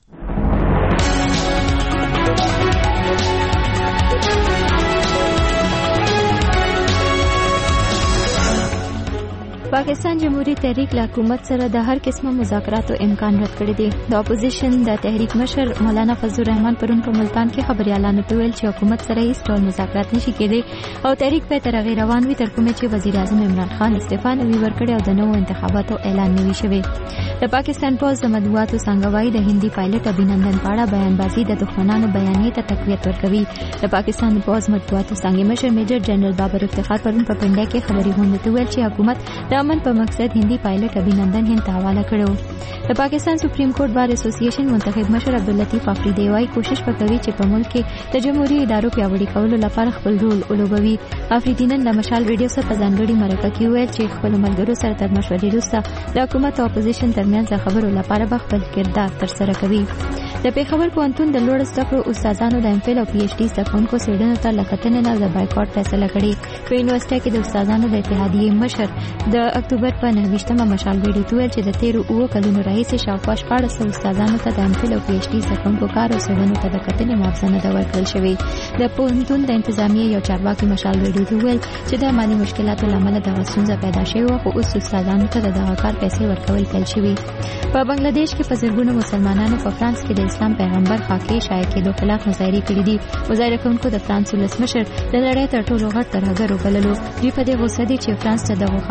پاکستان جمهوریت تحریک له حکومت سره د هر قسمه مذاکراتو امکان رد کړی دی. د اپوزیشن د تحریک مشر مولانا فضل الرحمن پرون په ملتان کې خبريالانو ته ویل چې حکومت سره هیڅ ډول مذاکرات نشي کېدی او تحریک په تر غیر روان وي تر کومه چې وزیر اعظم عمران خان استعفا نوي ورکړي او د نوو انتخاباتو اعلان نوي شوی. د پاکستان پوز د مطبوعاتو څنګه د هندي پایلټ ابینندن پاړه بیانبازي د دښمنانو بیانیې ته تقویت ورکوي. د پاکستان پوز مطبوعاتو څنګه مشر میجر جنرال بابر افتخار پرون په پنډه کې خبري غونډه ته ویل چې حکومت د امن په مقصد هندي پایلټ ابینندن هند ته حواله کړو. د پاکستان سپریم کورټ بار اسوسییشن منتخب مشر عبداللطیف افریدی وايي کوشش وکوي چې په ملک کې د جمهوریت ادارو پیاوړي کولو لپاره خپل رول ولوبوي. افریدی نن د مشال ریډیو سره په ځانګړي مرکه کې ویل چې خپل ملګرو سره تر مشورې وروسته د حکومت او اپوزیشن ترمنځ خبرو لپاره به خپل کردار ترسره کوي. د پیښور پوهنتون د لوړ زده کړو استادانو د امفیل او پی ایچ ډي زده کوونکو څېړنو ته له کتنې نه د بایکاټ فیصله کړې. په یونیورسيټي کې د استادانو د اتحادیې مشر د اکتوبر په 9مه مشال ریډیو ته ویل چې د 13 کلونو راهیسې شاوخوا 1400 استادانو ته د امفیل او پی ایچ ډي زده کوونکو کار او څېړنو ته د کتنې معاوضه نه ده ورکړل شوې. د پوهنتون د انتظامیې یو چارواکي مشال ریډیو ته ویل چې د مالي مشکلاتو له امله دغه ستونزه پیدا شوې وه خو اوس استادانو ته د دغه کار پیسې ورکول پیل شوي. په بنگلاديش کې په زرګونو مسلمانانو په فرانس کې د اسلام پیغمبر خاکې شایع کېدو خلاف مظاهرې کړې دي. مظاهره کوونکو د فرانس ولسمشر د نړۍ تر ټولو غټ ترهګر وبللو. دوی په دې غوسه دي چې فرانس ته دغه خاکو د خپل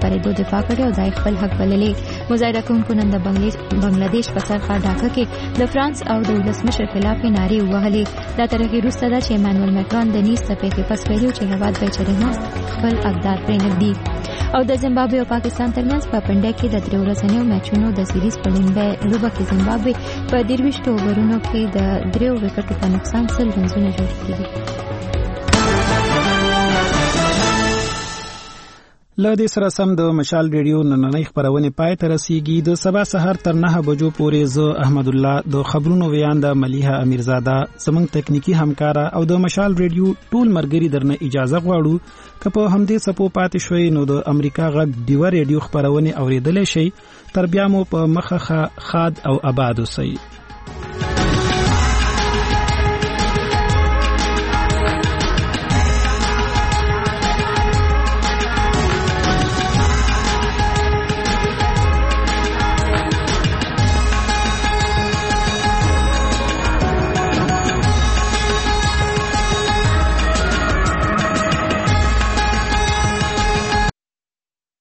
خبرېدو دفاع کړې او دای خپل حق بللې. مظاهره کوونکو نن د بنگلاديش په سرخه ډاکه کې د فرانس او د ولسمشر خلاف نارې وهلې. دا ترغه وروسته د ایمانوئل ماکرون د نیس ته پیښې پس ویلو چې هیواد به چرېنه خپل اقدار پرې نږدې. او د زیمبابوې او پاکستان ترمنځ په پنډه کې د 3 ورځنیو میچونو د سیریز په لومړۍ لوبه کې زیمبابوې په 23 اوورونو کې د 3 وکټو په نقصان 100 رنونه جوړ کړي. لدې سره سم د مشال ریډیو نننۍ خبرونه پای ته رسیدي. د سبا سحر تر 9 بجو پورې زه احمد الله د خبرونو ویاند ملیحه امیرزاده زمنګ تکنیکی همکارا او د مشال ریډیو ټول مرګري درنه اجازه غواړو که په همدې سپو پاتې شوي نو د امریکا غږ دیو ریډیو خبرونه اوریدل شي. تر بیا مو په مخه خاد او آباد اوسئ.